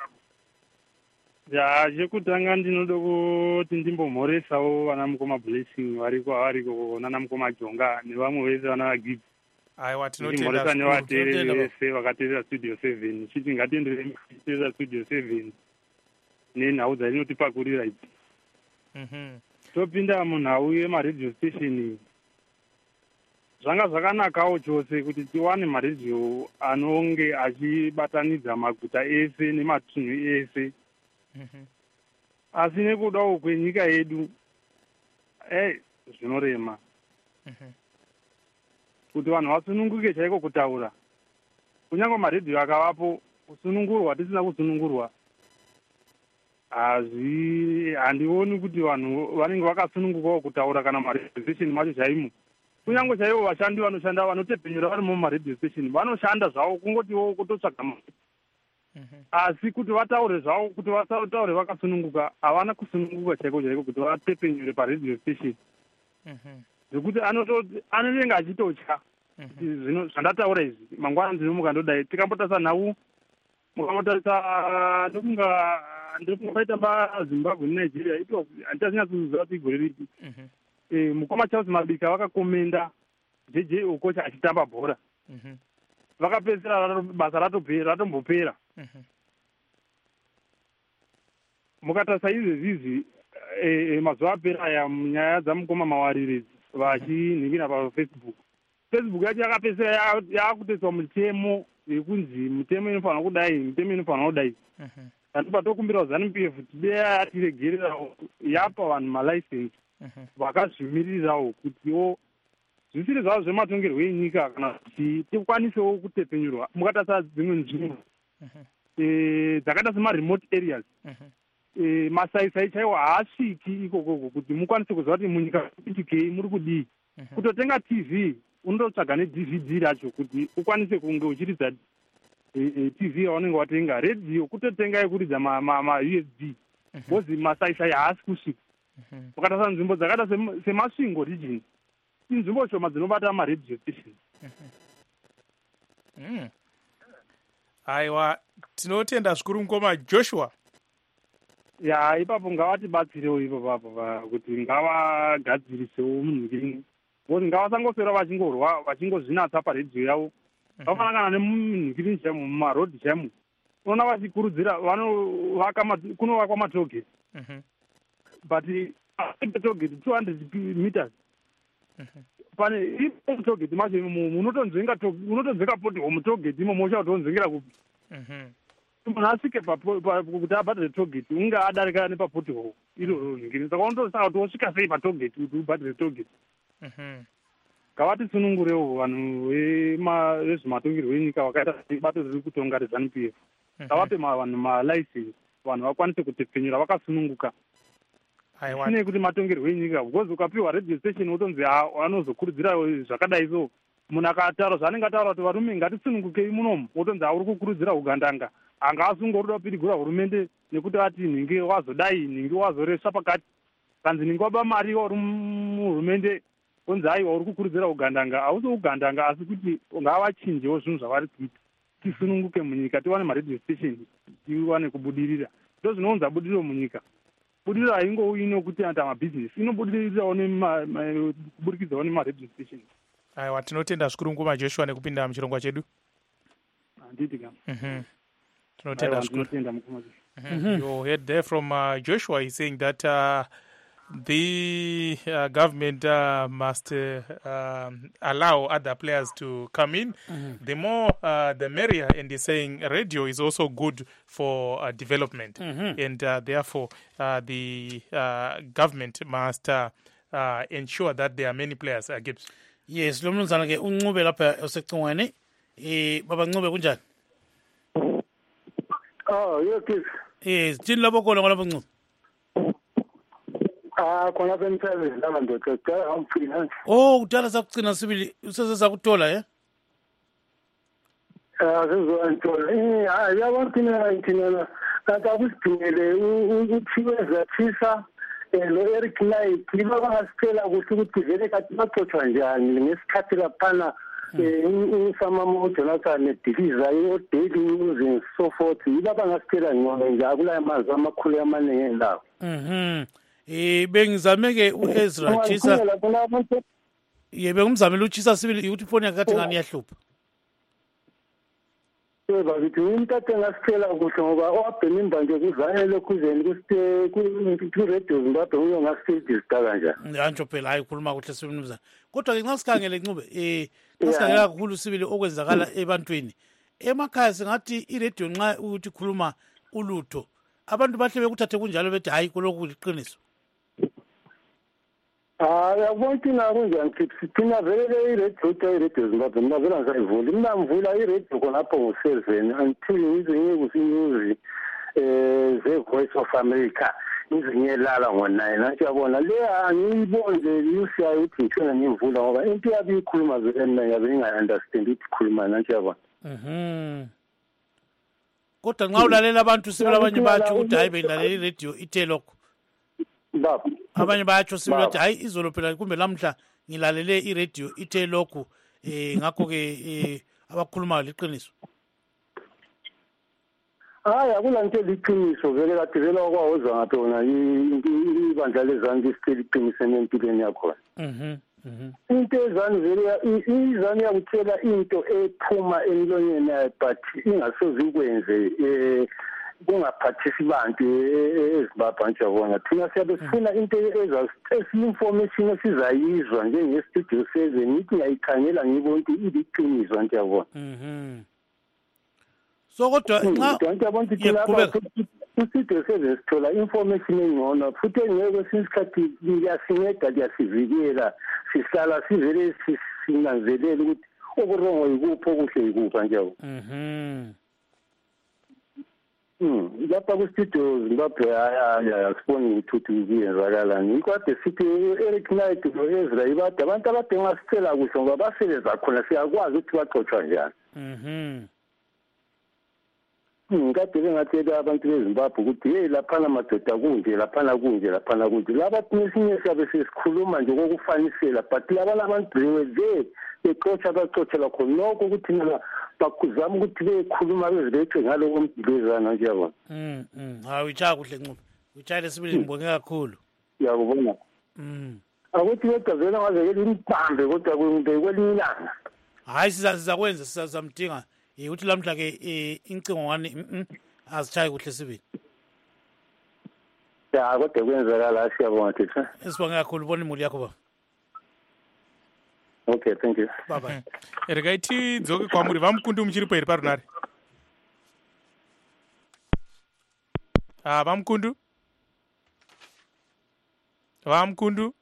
ya chekutanga ndinoda kuti ndimbomhoresawo vana mukoma Blessing variko variko nana mukoma Jonga nevamwe vese vana vaGibbs. Aiwa tinotenda zvimhoresa nevateereri vese vakateerera Studio seven chiti ngatienderei kuteerera Studio seven nenhau dzatinotipakurira idzi. Mhm. Topinda munhau yemaradio station zvanga zvakanakawo chose kuti tiwane maradio anonge achibatanidza maguta ese nematunhu ese. Mhm. Asi nekudawo kwenyika yedu ei zvinorema. Mhm. Kuti vanhu vasununguke chaiko kutaura. Kunyange maradio akavapo kusunungurwa tisina kusunungurwa hazvi handioni kuti vanhu vanenge vakasunungukawo kutaura kana maradio station macho chaimo. Kunyange chaivo vashandi vanoshanda vanotepenyura vari mumaradio station vanoshanda zvavo kungotiwo kutotsvaga mari. Asi kuti vataure zvavo kuti vataure vakasununguka havana kusununguka chaiko chaiko kuti vatepenyure paradio station. Zvekuti anonenge achitotya zvino zvandataura izvi mangwana ndinomuka ndodai tikambotarisa nhau mukambotarisa ndokunga ndokunga paita paZimbabwe neNigeria it handitazinyatsoziva kuti igore ripi. Mukoma Charles Mabika vakakomenda J J Okocha achitamba bhora vakapedzisira basa ratombopera. Mukatarisa izvezvizi mazuva apera aya munyaya dzamukoma Mawarire vachinhingira pafacebook facebook yacho yakapedzisira yakutoiswa mutemo yekunzi mutemo inofanira kudai mutemo inofanira kudai. Kandi patokumbira ZANU-P F kuti yatiregererawo yapa vanhu malicense vakazvimirirawo kutiwo zvisiri zvavo zvematongerwo enyika kana kuti tikwanisewo kutepenyurwa. Mukatarisa dzimwe nzvimbo dzakaita semaremote areas eh, masaisai chaiwo haasviki ikokoko kuti mukwanise kuziva kuti munyika itikei muri kudii. Kutotenga T V unototsvaga ne-D V D racho kuti ukwanise kunge uchiridza T V yaunenge watenga. Radio kutotenga yekuridza ma-U S B bhozi masaisai haasi kusvika. Ukatarisa nzvimbo dzakaita semasvingo region inzvimbo shoma dzinobata ma-radio station. Aiwa, tinotenda zvikuru mukoma Joshua. Ya, ipapo ngavatibatsirewo ipapo kuti ngavagadzirisewo munhukini. Kuti ngavasangoswera vachingorwa vachingozvinatsa paredhiyo yavo. Vafanana kana nemunhukini chaimo mumarodhi chaimo. Unoona vachikurudzira vanovaka kunovakwa matogeti. But togeti two hundred meters. Pane ipo togeti macho munotonzvenga unotonzvenga poti mutogeti imo mocha kutonzvengera kupi. Munhu asvike kuti abhadhire togeti unge adarika nepapotiho iroro nhingiri. Saka unotosaka kuti wosvika sei patogeti kuti ubhadhire togeti. Ngavatisunungurewo vanhu vezvematongerwo enyika vakaita bato riri kutonga reZANU-P F. Ngavape vanhu malaisensi vanhu vakwanise kutepfenyura vakasununguka. Zvinei kuti matongerwo enyika because ukapiwa radio station utonzi vanozokurudzira zvakadai so. Munhu akataura zvaanenge ataura kuti varume ngatisunungukei munomu wotonzi uri kukurudzira ugandanga. Anga asungorida kupirigura hurumende nekuti ati nhingi wazodai nhingi wazoresva pakati. Kanzi nhingi waba mari uri muhurumende kunzi aiwa uri kukurudzira ugandanga. Hausi ugandanga asi kuti ngavachinjewo zvinhu zvavari kuita. Tisununguke munyika tiwane maradio station tiwane kubudirira. Ndo zvinounza budiriro munyika. Budiriro haingouyi nekuti anta mabhizinesi inobudirirawo kuburikidzawo nemaradio station. Aiwa, tinotenda zvikuru mukoma Joshua nekupinda muchirongwa chedu. Handiti kama. Tinotenda zvikuru. You heard there from uh, Joshua. He's saying that uh, the uh, government uh, must uh, um, allow other players to come in. Mm-hmm. The more, uh, the merrier. And he's saying radio is also good for uh, development. Mm-hmm. And uh, therefore, uh, the uh, government must uh, uh, ensure that there are many players. Uh, Gibbs. Yes, lo mnumzana ke uNcube lapha osecingweni. Eh baba Ncube kunjani? Oh, yokis. Yes, thini lapho khona ngolapha Ncube? Ah, khona bemsebenzi laba ndoda cela amfina. Oh, udala sakucina sibili usese sakuthola eh? Ah, sizontola. Eh, hayi yabantu thina kanti akusidingele ukuthiwe zathisa lo Eric Knight liba bangasicela kuhle ukuthi vele kathi baxoxwa njani ngesikhathi laphana usama Jonathan nediliza i-Daily News and so forth yiba bangasicela ngcono nje akula amazwi amakhulu amaningi endawo. Mhm. Eh bengizame ke uEzra Chisa. Yebe ngumzamela uChisa sibili ukuthi phone yakhe kathi ngani yahlupha. Yebo ngithi umthathe ngasicela kuhle ngoba owabhena imbanje kuzanele kuzeni kusite ku radio Zimbabwe uyo ngasifidista kanjani. Yantsho phela hayi khuluma kuhle sibinuzana. Kodwa ke nxa sikhangele Ncube eh nasikhangela kakhulu sibili okwenzakala ebantwini. Emakhaya singathi i-radio nxa ukuthi khuluma ulutho abantu bahle bekuthathe kunjalo bethi hayi kolokhu liqiniso. Ah, yabonke nakunjani kithi thina vele i-radio i-radio Zimbabwe mina vele ngisayivula mina ngivula i-radio khonapho ngo-seven until ngize kusinews eh ze-Voice of America ngizinyelala ngo-nine nathi yabona le angiyibone nje yusiyayo ukuthi ngithena ngivula ngoba into yabe ikhuluma vele mina yabe nginga-understand ukuthi ikhuluma nathi yabona. Mhm. Kodwa nxa ulalela abantu sibili abanye bathi ukuthi hayi bengilalela i-radio ithe lokho. Baba abanye bayatsho sibili bathi hayi izolo phela kumbe lamhla ngilalele i-radio ithe lokho eh ngakho ke eh abakhulumayo liqiniso. Hayi akulanto liqiniso vele kade vele okwawuzwa ngapha wona ibandla lezansi isicela iqiniso empilweni yakho. Mhm. Mhm. Into ezani vele izani yakutshela into ephuma emlonyeni yayo but ingasoze ikwenze eh kungaphathisi bantu eZimbabwe nje yabona thina siyabe sifuna into ezi-information esizayizwa njenge-studio seven ithi ngayikhangela ngibona ukuthi iliqiniso nje yabona. Mhm. So kodwa nxa abantu thina i-studio seven sithola information engcono futhi engeke kwesinye isikhathi kuyasinceda kuyasivikela sihlala sivele sinanzelela ukuthi okurongo yikuphi okuhle yikuphi nje yabona. Mhm. Mm, lapha ku-studio Zimbabwe asiboni ukuthi kuyenzakalani. Ikade sithi Eric Knight no-Ezra ibade abantu abade ngasicela kuhle ngoba basebenza khona siyakwazi ukuthi baxotshwa njani. Mhm. Ngikade bengatshela abantu beZimbabwe ukuthi hey laphana madoda kunje laphana kunje laphana kunje. Laba kunesinye siyabe sesikhuluma nje kokufanisela but laba labantu nje becotsha bacotshela khona lokho ukuthi mina bakuzama ukuthi bekhuluma bezibethe ngalo komdlezana nje yabona. Mm mm. Hayi ucha kuhle Ncube. Uchayile sibili ngibonge kakhulu. Ngiyakubona. Mm. Akuthi kodwa vele ngaze ngelimphambe kodwa kuyinde kwelinyanga. Hayi siza kwenza sizamdinga. Eh uthi lamhla ke incingo ngani mhm azitshaye kuhle sibili. Ya kodwa kwenzakala siyabonga thina. Sibonge kakhulu bona imuli yakho ba. Okay, thank you. Bye bye. Regaiti dzoke kwamuri vamukundu muchiri peri parunare. Ah, vamukundu. Vamukundu.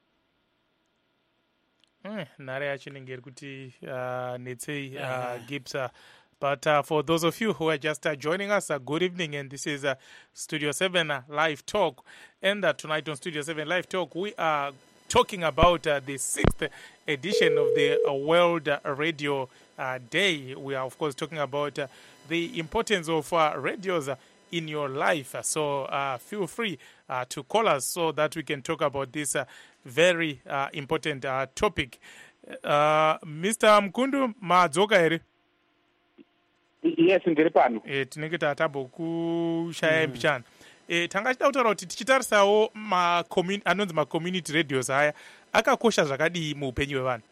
Eh, nare yachinenge kuti uh, netsei uh, Gipsa. But uh, for those of you who are just uh, joining us, uh, good evening, and this is uh, Studio seven uh, Live Talk. And uh, tonight on Studio seven Live Talk, we are talking about uh, the sixth edition of the uh, World uh, Radio uh, Day. We are, of course, talking about uh, the importance of uh, radios uh, in your life. So uh, feel free uh, to call us so that we can talk about this uh, very uh, important uh, topic. Uh, Mister Mkundu, madzoka here? Yes, ndiri pano. Eh tinenge tatambokushaya mbichana. Eh tanga chida kutaura kuti tichitarisawo ma community anonzi ma community radios haya akakosha zvakadii muupenyu hwevanhu.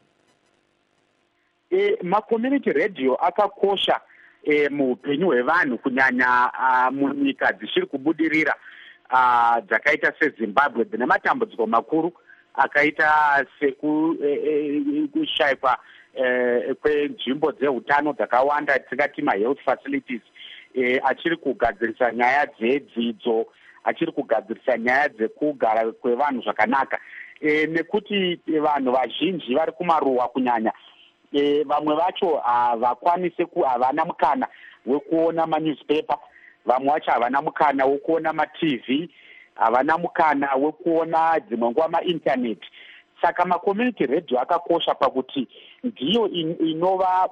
Eh ma community radio akakosha eh muupenyu hwevanhu kunyanya uh, munyika dzichiri kubudirira uh, dzakaita seZimbabwe dzine matambudziko makuru akaita seku eh, eh, kushayikwa eh, kwenzvimbo dzeutano dzakawanda dzingati ma-health facilities eh, achiri kugadzirisa nyaya dzedzidzo, achiri kugadzirisa nyaya dzekugara kwevanhu zvakanaka eh, nekuti vanhu vazhinji vari kumaruwa kunyanya eh, vamwe vacho havakwanise ku havana mukana wekuona manewspaper, vamwe vacho havana mukana wekuona matv, havana mukana wekuona dzimwe nguva mainternet. Saka ma-community radio akakosha pakuti ndiyo inova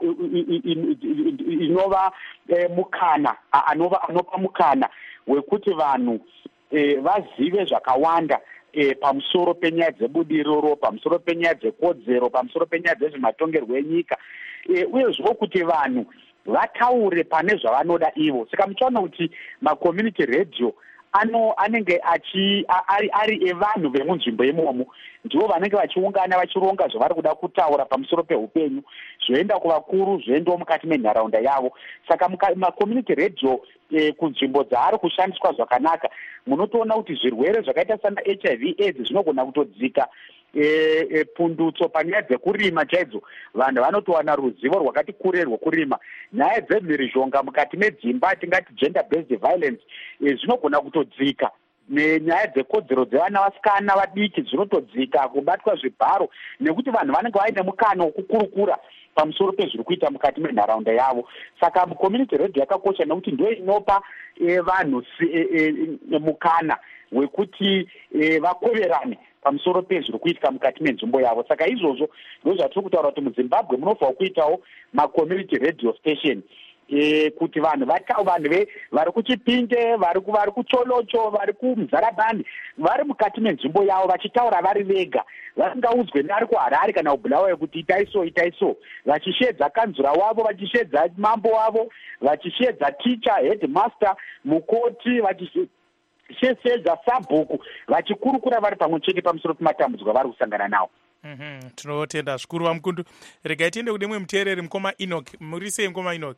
inova mukana anova anopa mukana wekuti vanhu vazive zvakawanda pamusoro penyaya dzebudiriro, pamusoro penyaya dzekodzero, pamusoro penyaya dzezvematongerwo enyika, uyezvo kuti vanhu vataure pane zvavanoda ivo. Saka muchaona kuti ma-community radio ano anenge achi ari, ari evanhu vemunzvimbo imomo ndivo vanenge vachiungana vachironga zvavari kuda kutaura pamusoro peupenyu, zvoenda kuvakuru, zvoendawo mukati menharaunda yavo. Saka ma-community radio eh, kunzvimbo dzaari kushandiswa zvakanaka, munotoona kuti zvirwere zvakaita sana H I V AIDS zvinogona kutodzika. E, e, pundutso panyaya dzekurima chaidzo, vanhu vanotowana ruzivo rwakati kure rwekurima. Nyaya dzemhirizhonga mukati medzimba, tingati gender based violence, e, zvinogona kutodzika. Nenyaya dzekodzero dzevana vasikana vadiki zvinotodzika, kubatwa zvibharo, nekuti vanhu vanenge vaine mukana wekukurukura pamusoro pezviri kuita mukati menharaunda yavo. Saka community radio yakakosha nekuti ndio inopa e, vanhu e, e, mukana wekuti e, vakoverane pamusoro pezviri kuitika mukati menzvimbo yavo. Saka izvozvo ndizvo zvatiri kutaura kuti muZimbabwe munofanira kuitawo ma-community radio station e, kuti vanhu vatau vanhu vari kuChipinge, vari vari kuCholocho, vari kuMuzarabani, vari mukati menzvimbo yavo vachitaura vari vega, vasingaudzwe neari kuHarare kana kuBulawayo kuti itai so itai so, vachishedza kanzura wavo, vachishedza mambo wavo, vachishedza teacher, headmaster, mukoti, vachishedza shesedza sabhuku, vachikurukura vari pamwe chete pamusoro pematambudziko avari kusangana nawo. Mhm, tinotenda zvikuru vamukundu. Regai tiende kune mumwe muteereri, mukoma Enoch. Muri sei mukoma Enoch?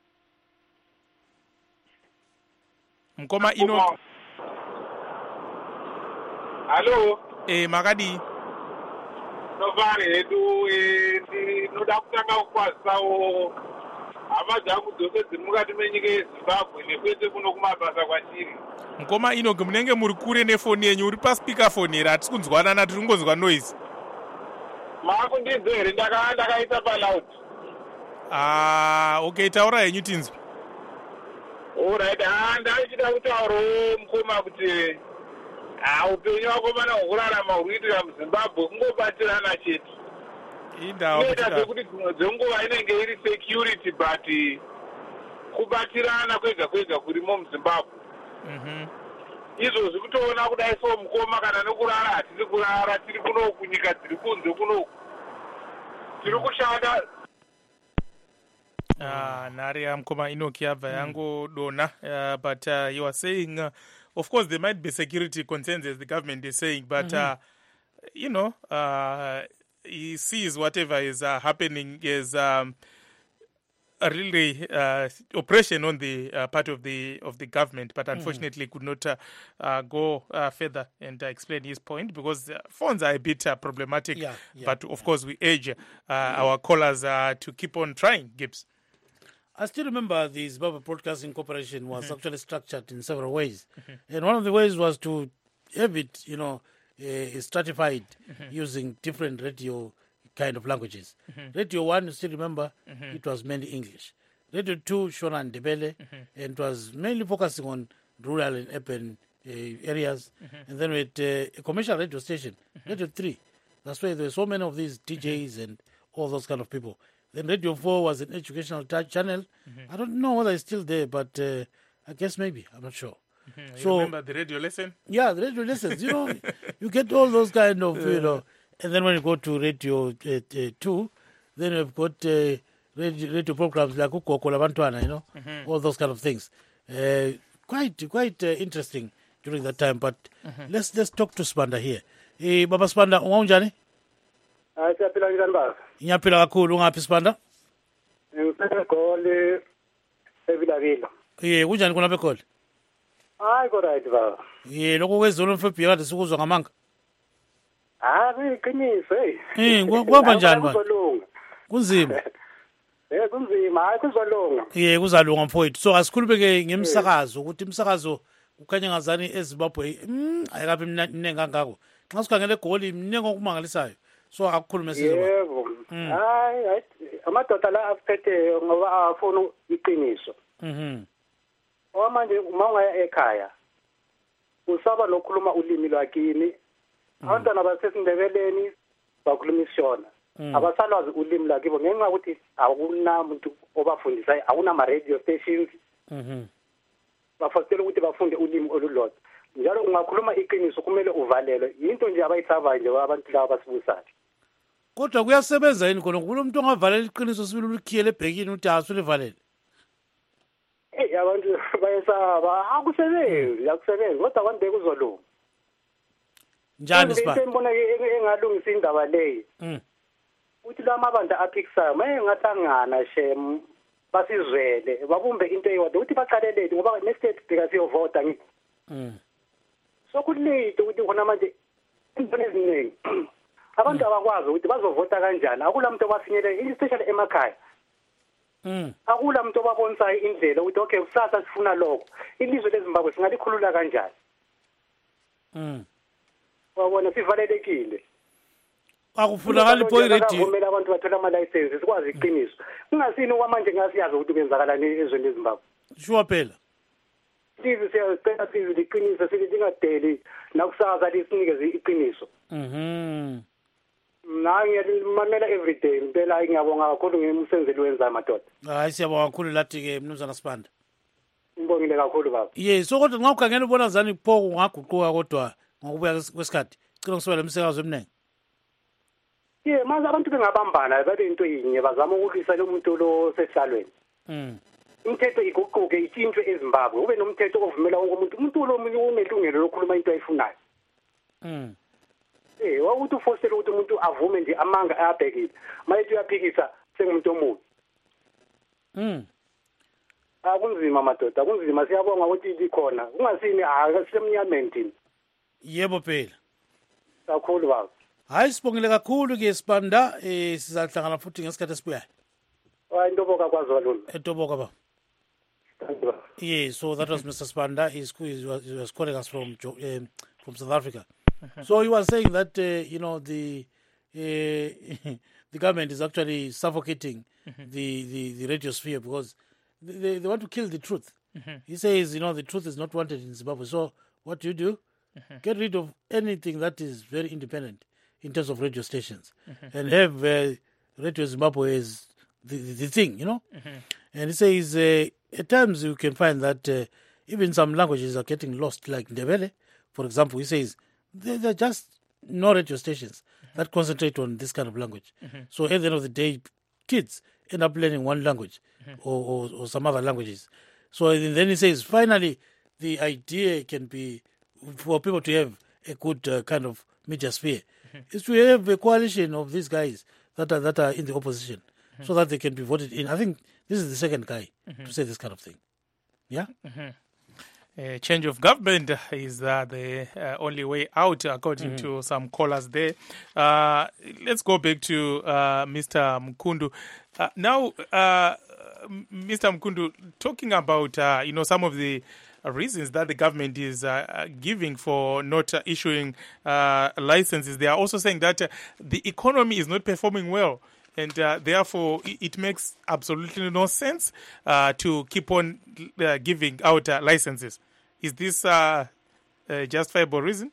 Mukoma Enoch. Halo. Eh, makadii? Novare hedu ndinoda kutanga kukwazisawo hama dzangu dzose dziri mukati menyika yeZimbabwe nekwese kuno kumabasa kwachiri. Mukoma Enoch, munenge muri kure nefoni yenyu, uri paspeakerphone here, hatisi kunzwanana, tiri kungonzwa noise. Makundinzwa here? Ndakaisa paloud. Ah, okay, taura henyu tinzwe. Alright, and I did out our mukoma kuti upenyu wako mana kurarama uri kuitira muZimbabwe kungobatirana chete. Inoita sekuti dzimwe dzenguva inenge iri security but kubatirana kwega kwega kurimo muZimbabwe. Izvozvi kutoona kudai so mukoma kana nekurara hatisi kurara tiri kunoku kunyika dziri kunze kunoku tiri kushanda. Uh, Nari Amkoma Inoki Abva Yango Dona, uh, but uh, you are saying, uh, of course, there might be security concerns as the government is saying, but, mm-hmm. uh, you know, uh, he sees whatever is uh, happening is um, a really uh, oppression on the uh, part of the of the government, but unfortunately mm-hmm. could not uh, uh, go uh, further and uh, explain his point because uh, phones are a bit uh, problematic. Yeah, yeah, but of yeah. course, we urge uh, mm-hmm. our callers uh, to keep on trying, Gibbs. I still remember the Zimbabwe Broadcasting Corporation was mm-hmm. actually structured in several ways. Mm-hmm. And one of the ways was to have it, you know, uh, stratified mm-hmm. using different radio kind of languages. Mm-hmm. Radio one, you still remember, mm-hmm. it was mainly English. Radio two, Shona and Ndebele, mm-hmm. and it was mainly focusing on rural and urban uh, areas. Mm-hmm. And then we had uh, a commercial radio station, mm-hmm. Radio three. That's why there were so many of these D Js mm-hmm. and all those kind of people. Then Radio four was an educational t- channel. Mm-hmm. I don't know whether it's still there, but uh, I guess maybe. I'm not sure. Mm-hmm. You so, remember the radio lesson? Yeah, the radio lessons. You know, you get all those kind of, you know. And then when you go to Radio uh, uh, two, then you've got uh, radio, radio programs like Ukoko Labantuana, you know, mm-hmm. all those kind of things. Uh, quite quite uh, interesting during that time. But mm-hmm. let's let's talk to Spanda here. Hey, Baba Spanda, ungaunjani? Hayi siyaphila njani baba? Ngiyaphila kakhulu ungaphi Spanda? Ngiphethe evilavilo. Eh kunjani khona bekhole? Hayi ko right baba. Eh lokho kwezolo mfebhi kade sikuzwa ngamanga. Ah beqiniso hey. Eh kwaba njani ba? Kunzima. Eh kunzima hayi kuzolunga. Eh kuzalunga mfowethu. So asikhulubeke ngemsakazo ukuthi imsakazo ukhanya ngazani eZimbabwe mm ayikabi mnene kangako. Xa sikhangele egoli mnene ngokumangalisayo. So akukhulume sizwe. Yebo. Hayi amadoda la aphethe ngoba afuna iqiniso. Mhm. Manje uma ungaya ekhaya usaba lokukhuluma ulimi lwakini. Abantwana basesindebeleni bakhuluma isishona. Abasalwazi ulimi lwakibo ngenxa ukuthi akunamuntu obafundisa akunama radio stations. Mhm. Bafasela ukuthi bafunde ulimi olulodwa. Njalo ungakhuluma iqiniso kumele uvalelwe. Into nje abayithavayo nje abantu laba basibusayo. Kodwa kuyasebenza yini khona kulo muntu ongavalela iqiniso sibili ulikhiyele ebhekini uthi asulivalele. Eh abantu bayesaba akusebenzi akusebenzi kodwa kwande kuzolunga. Njani siba? Ngibona engalungisa indaba leyi. Mhm. Uthi la mabandla aphikisayo maye ngahlangana shem basizwele babumbe into eyodwa ukuthi baqalelele ngoba next state bheka siyovota ngithi. Mhm. Sokulate ukuthi khona manje into eziningi. Abantu abakwazi ukuthi bazovota kanjani akula muntu obafinyelela especially emakhaya. Mhm. Akula muntu obabonisayo indlela ukuthi okay kusasa sifuna lokho. Ilizwe leZimbabwe singalikhulula kanjani? Mhm. Wabona sivalelekile. Akufunakala ipoyi radio. Kumele abantu bathola ama license sikwazi iqiniso. Kungasini kwamanje ngasiyazi ukuthi kwenzakalani ezweni leZimbabwe. Sure phela. Sizi siyacela sizi iqiniso silingadeli nakusakaza lisinike iqiniso. Mhm. Na ngiyamamela every day impela ngiyabonga kakhulu ngemsenzeli wenza amadoda. Hayi siyabonga kakhulu lathi ke mnumzana Sibanda. Ngibongile kakhulu baba. Yes, so kodwa nxa ukhangela ubona zani pho ungaguquka kodwa ngokubuya kwesikhathi. Cela ngisebenzele umsakazo eminingi. Yeah, manje abantu bengabambana babe into yinye bazama ukulisa lo muntu lo sesihlalweni. Mhm. Umthetho iguquke itshintshwe eZimbabwe ube nomthetho ovumela wonke umuntu umuntu lo munye unelungelo lokukhuluma into ayifunayo. Mhm. Eh wakuthi ufosele ukuthi umuntu avume nje amanga ayabhekile manje uyaphikisa sengumuntu omubi. Mhm. Akunzima madoda kunzima siyabonga ukuthi likhona kungasini akasemnyameni thina. Yebo phela. Kakhulu baba. Hayi sibongile kakhulu ke Sibanda eh sizahlangana futhi ngesikhathi esibuyayo. Hayi intoboka kwaZulu. Etoboka ba. Thank you. Yeah, so that was Mister Spanda. He's, he was, he was calling us from um, from South Africa. Uh-huh. So he was saying that uh, you know the uh, the government is actually suffocating uh-huh. the, the the radio sphere because they, they want to kill the truth. Mm-hmm. He says, you know, the truth is not wanted in Zimbabwe. So what do you do? Mm-hmm. Get rid of anything that is very independent in terms of radio stations, mm-hmm. and have uh, Radio Zimbabwe as the, the, the thing, you know. Mm-hmm. And he says uh, at times you can find that uh, even some languages are getting lost, like Ndebele, for example. He says there, there are just no radio stations mm-hmm. that concentrate on this kind of language. Mm-hmm. So at the end of the day, kids end up learning one language mm-hmm. or, or, or some other languages. So then he says, finally, the idea can be for people to have a good uh, kind of media sphere, mm-hmm. is to have a coalition of these guys that are that are in the opposition, mm-hmm. so that they can be voted in. I think this is the second guy mm-hmm. to say this kind of thing. Yeah? Mm-hmm. Uh, change of government is uh, the uh, only way out, according mm-hmm. to some callers there. Uh, let's go back to uh, Mister Mkundu. Uh, now, uh, Mister Mkundu, talking about uh, you know some of the reasons that the government is uh, giving for not uh, issuing uh, licenses, they are also saying that uh, the economy is not performing well. And uh, therefore, it makes absolutely no sense uh, to keep on uh, giving out uh, licenses. Is this uh, a justifiable reason?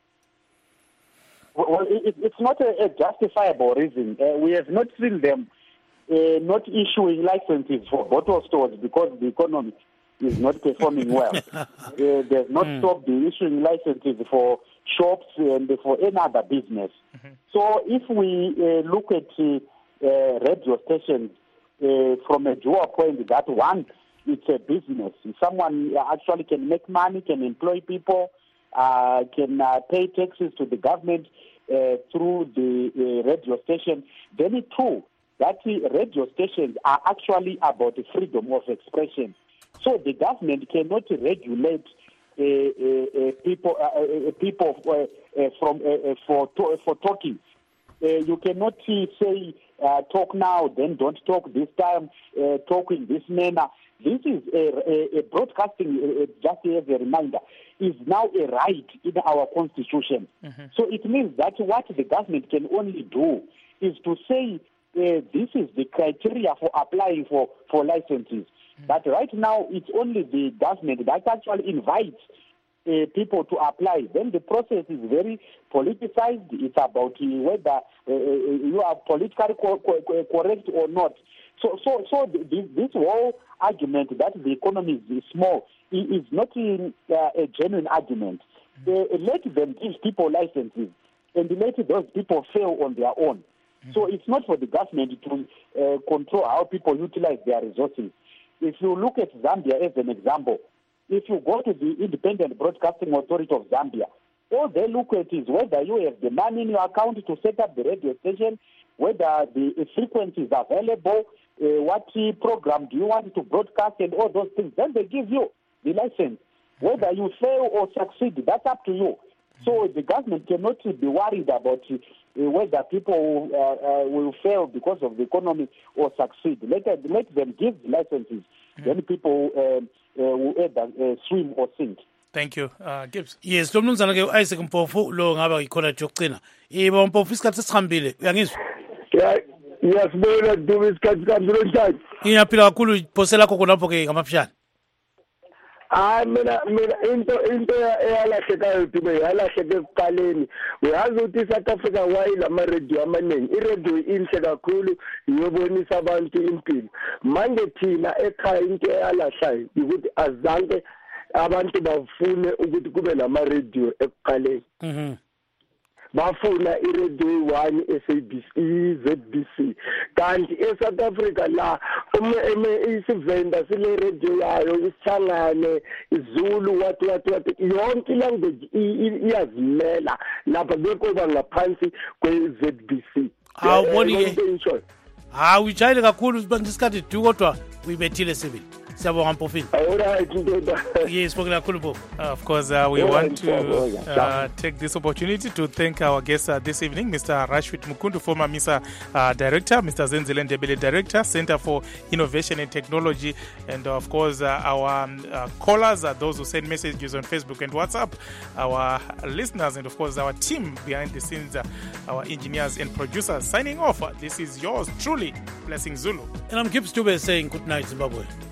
Well, it, it's not a, a justifiable reason. Uh, we have not seen them uh, not issuing licenses for bottle stores because the economy is not performing well. uh, they've not mm. stopped the issuing licenses for shops and for any other business. Mm-hmm. So if we uh, look at uh, Uh, radio stations uh, from a dual point that one, it's a business. Someone actually can make money, can employ people, uh, can uh, pay taxes to the government uh, through the uh, radio station. Then two, that uh, radio stations are actually about the freedom of expression. So the government cannot regulate uh, uh, uh, people uh, uh, people uh, uh, from uh, uh, for to- for talking. Uh, you cannot uh, say uh, talk now, then don't talk this time, uh, talk in this manner. This is a, a, a broadcasting, uh, just as a reminder, is now a right in our constitution. Mm-hmm. So it means that what the government can only do is to say uh, this is the criteria for applying for, for licenses. Mm-hmm. But right now, it's only the government that actually invites Uh, people to apply. Then the process is very politicized. It's about uh, whether uh, you are politically co- co- correct or not. So, so, so this, this whole argument that the economy is small is not in, uh, a genuine argument. Mm-hmm. Uh, let them give people licenses and let those people fail on their own. Mm-hmm. So it's not for the government to uh, control how people utilize their resources. If you look at Zambia as an example, if you go to the Independent Broadcasting Authority of Zambia, all they look at is whether you have the money in your account to set up the radio station, whether the frequency is available, uh, what program do you want to broadcast, and all those things. Then they give you the license. Whether you fail or succeed, that's up to you. So the government cannot be worried about uh, whether people uh, uh, will fail because of the economy or succeed. Let, let them give licenses. Mm-hmm. Then people uh, uh, will either uh, swim or sink. Thank you. Uh, Gibbs. Yes, lo mnumzana ke Isaac Mpofu lo ngaba ikhona yokugcina. Yebo Mpofu isikhathi sesikhambile. Uyangizwa? Yeah, yasibona dume isikhathi sikhambile njani? Ngiyaphila kakhulu iphosela khona lapho ke ngamapshana. Ah mina mina into into eyalahlekayo dume yalahleke ekuqaleni. Uyazi ukuthi South Africa wayilama radio amaningi. I-radio inhle kakhulu iyobonisa abantu impilo. Manje thina ekhaya into eyalahlayo ukuthi azange abantu bafune ukuthi kube nama radio ekuqaleni. Mhm. Bafuna i-radio one S A B C Z B C kanti eSouth Africa la uma isivenda sile radio yayo isithangane iZulu what what what yonke language iyazimela lapha bekoba ngaphansi kwe-Z B C. Awuboni ke ha uyijayile kakhulu isikhathi du kodwa uyibethile sibili. Siyabonga Mpofini. Alright ndoda. Yes, spoken Khulubo. Of course, uh, we want to uh, take this opportunity to thank our guest uh, this evening, Mister Rashid Mkundu, former MISA uh, Director, Mister Zenzile Ndebele Director, Center for Innovation and Technology, and of course uh, our um, uh, callers, uh, those who send messages on Facebook and WhatsApp, our listeners, and of course our team behind the scenes, uh, our engineers and producers. Signing off, uh, this is yours truly, Blessing Zulu. And I'm Gibbs Dube saying good night, Zimbabwe.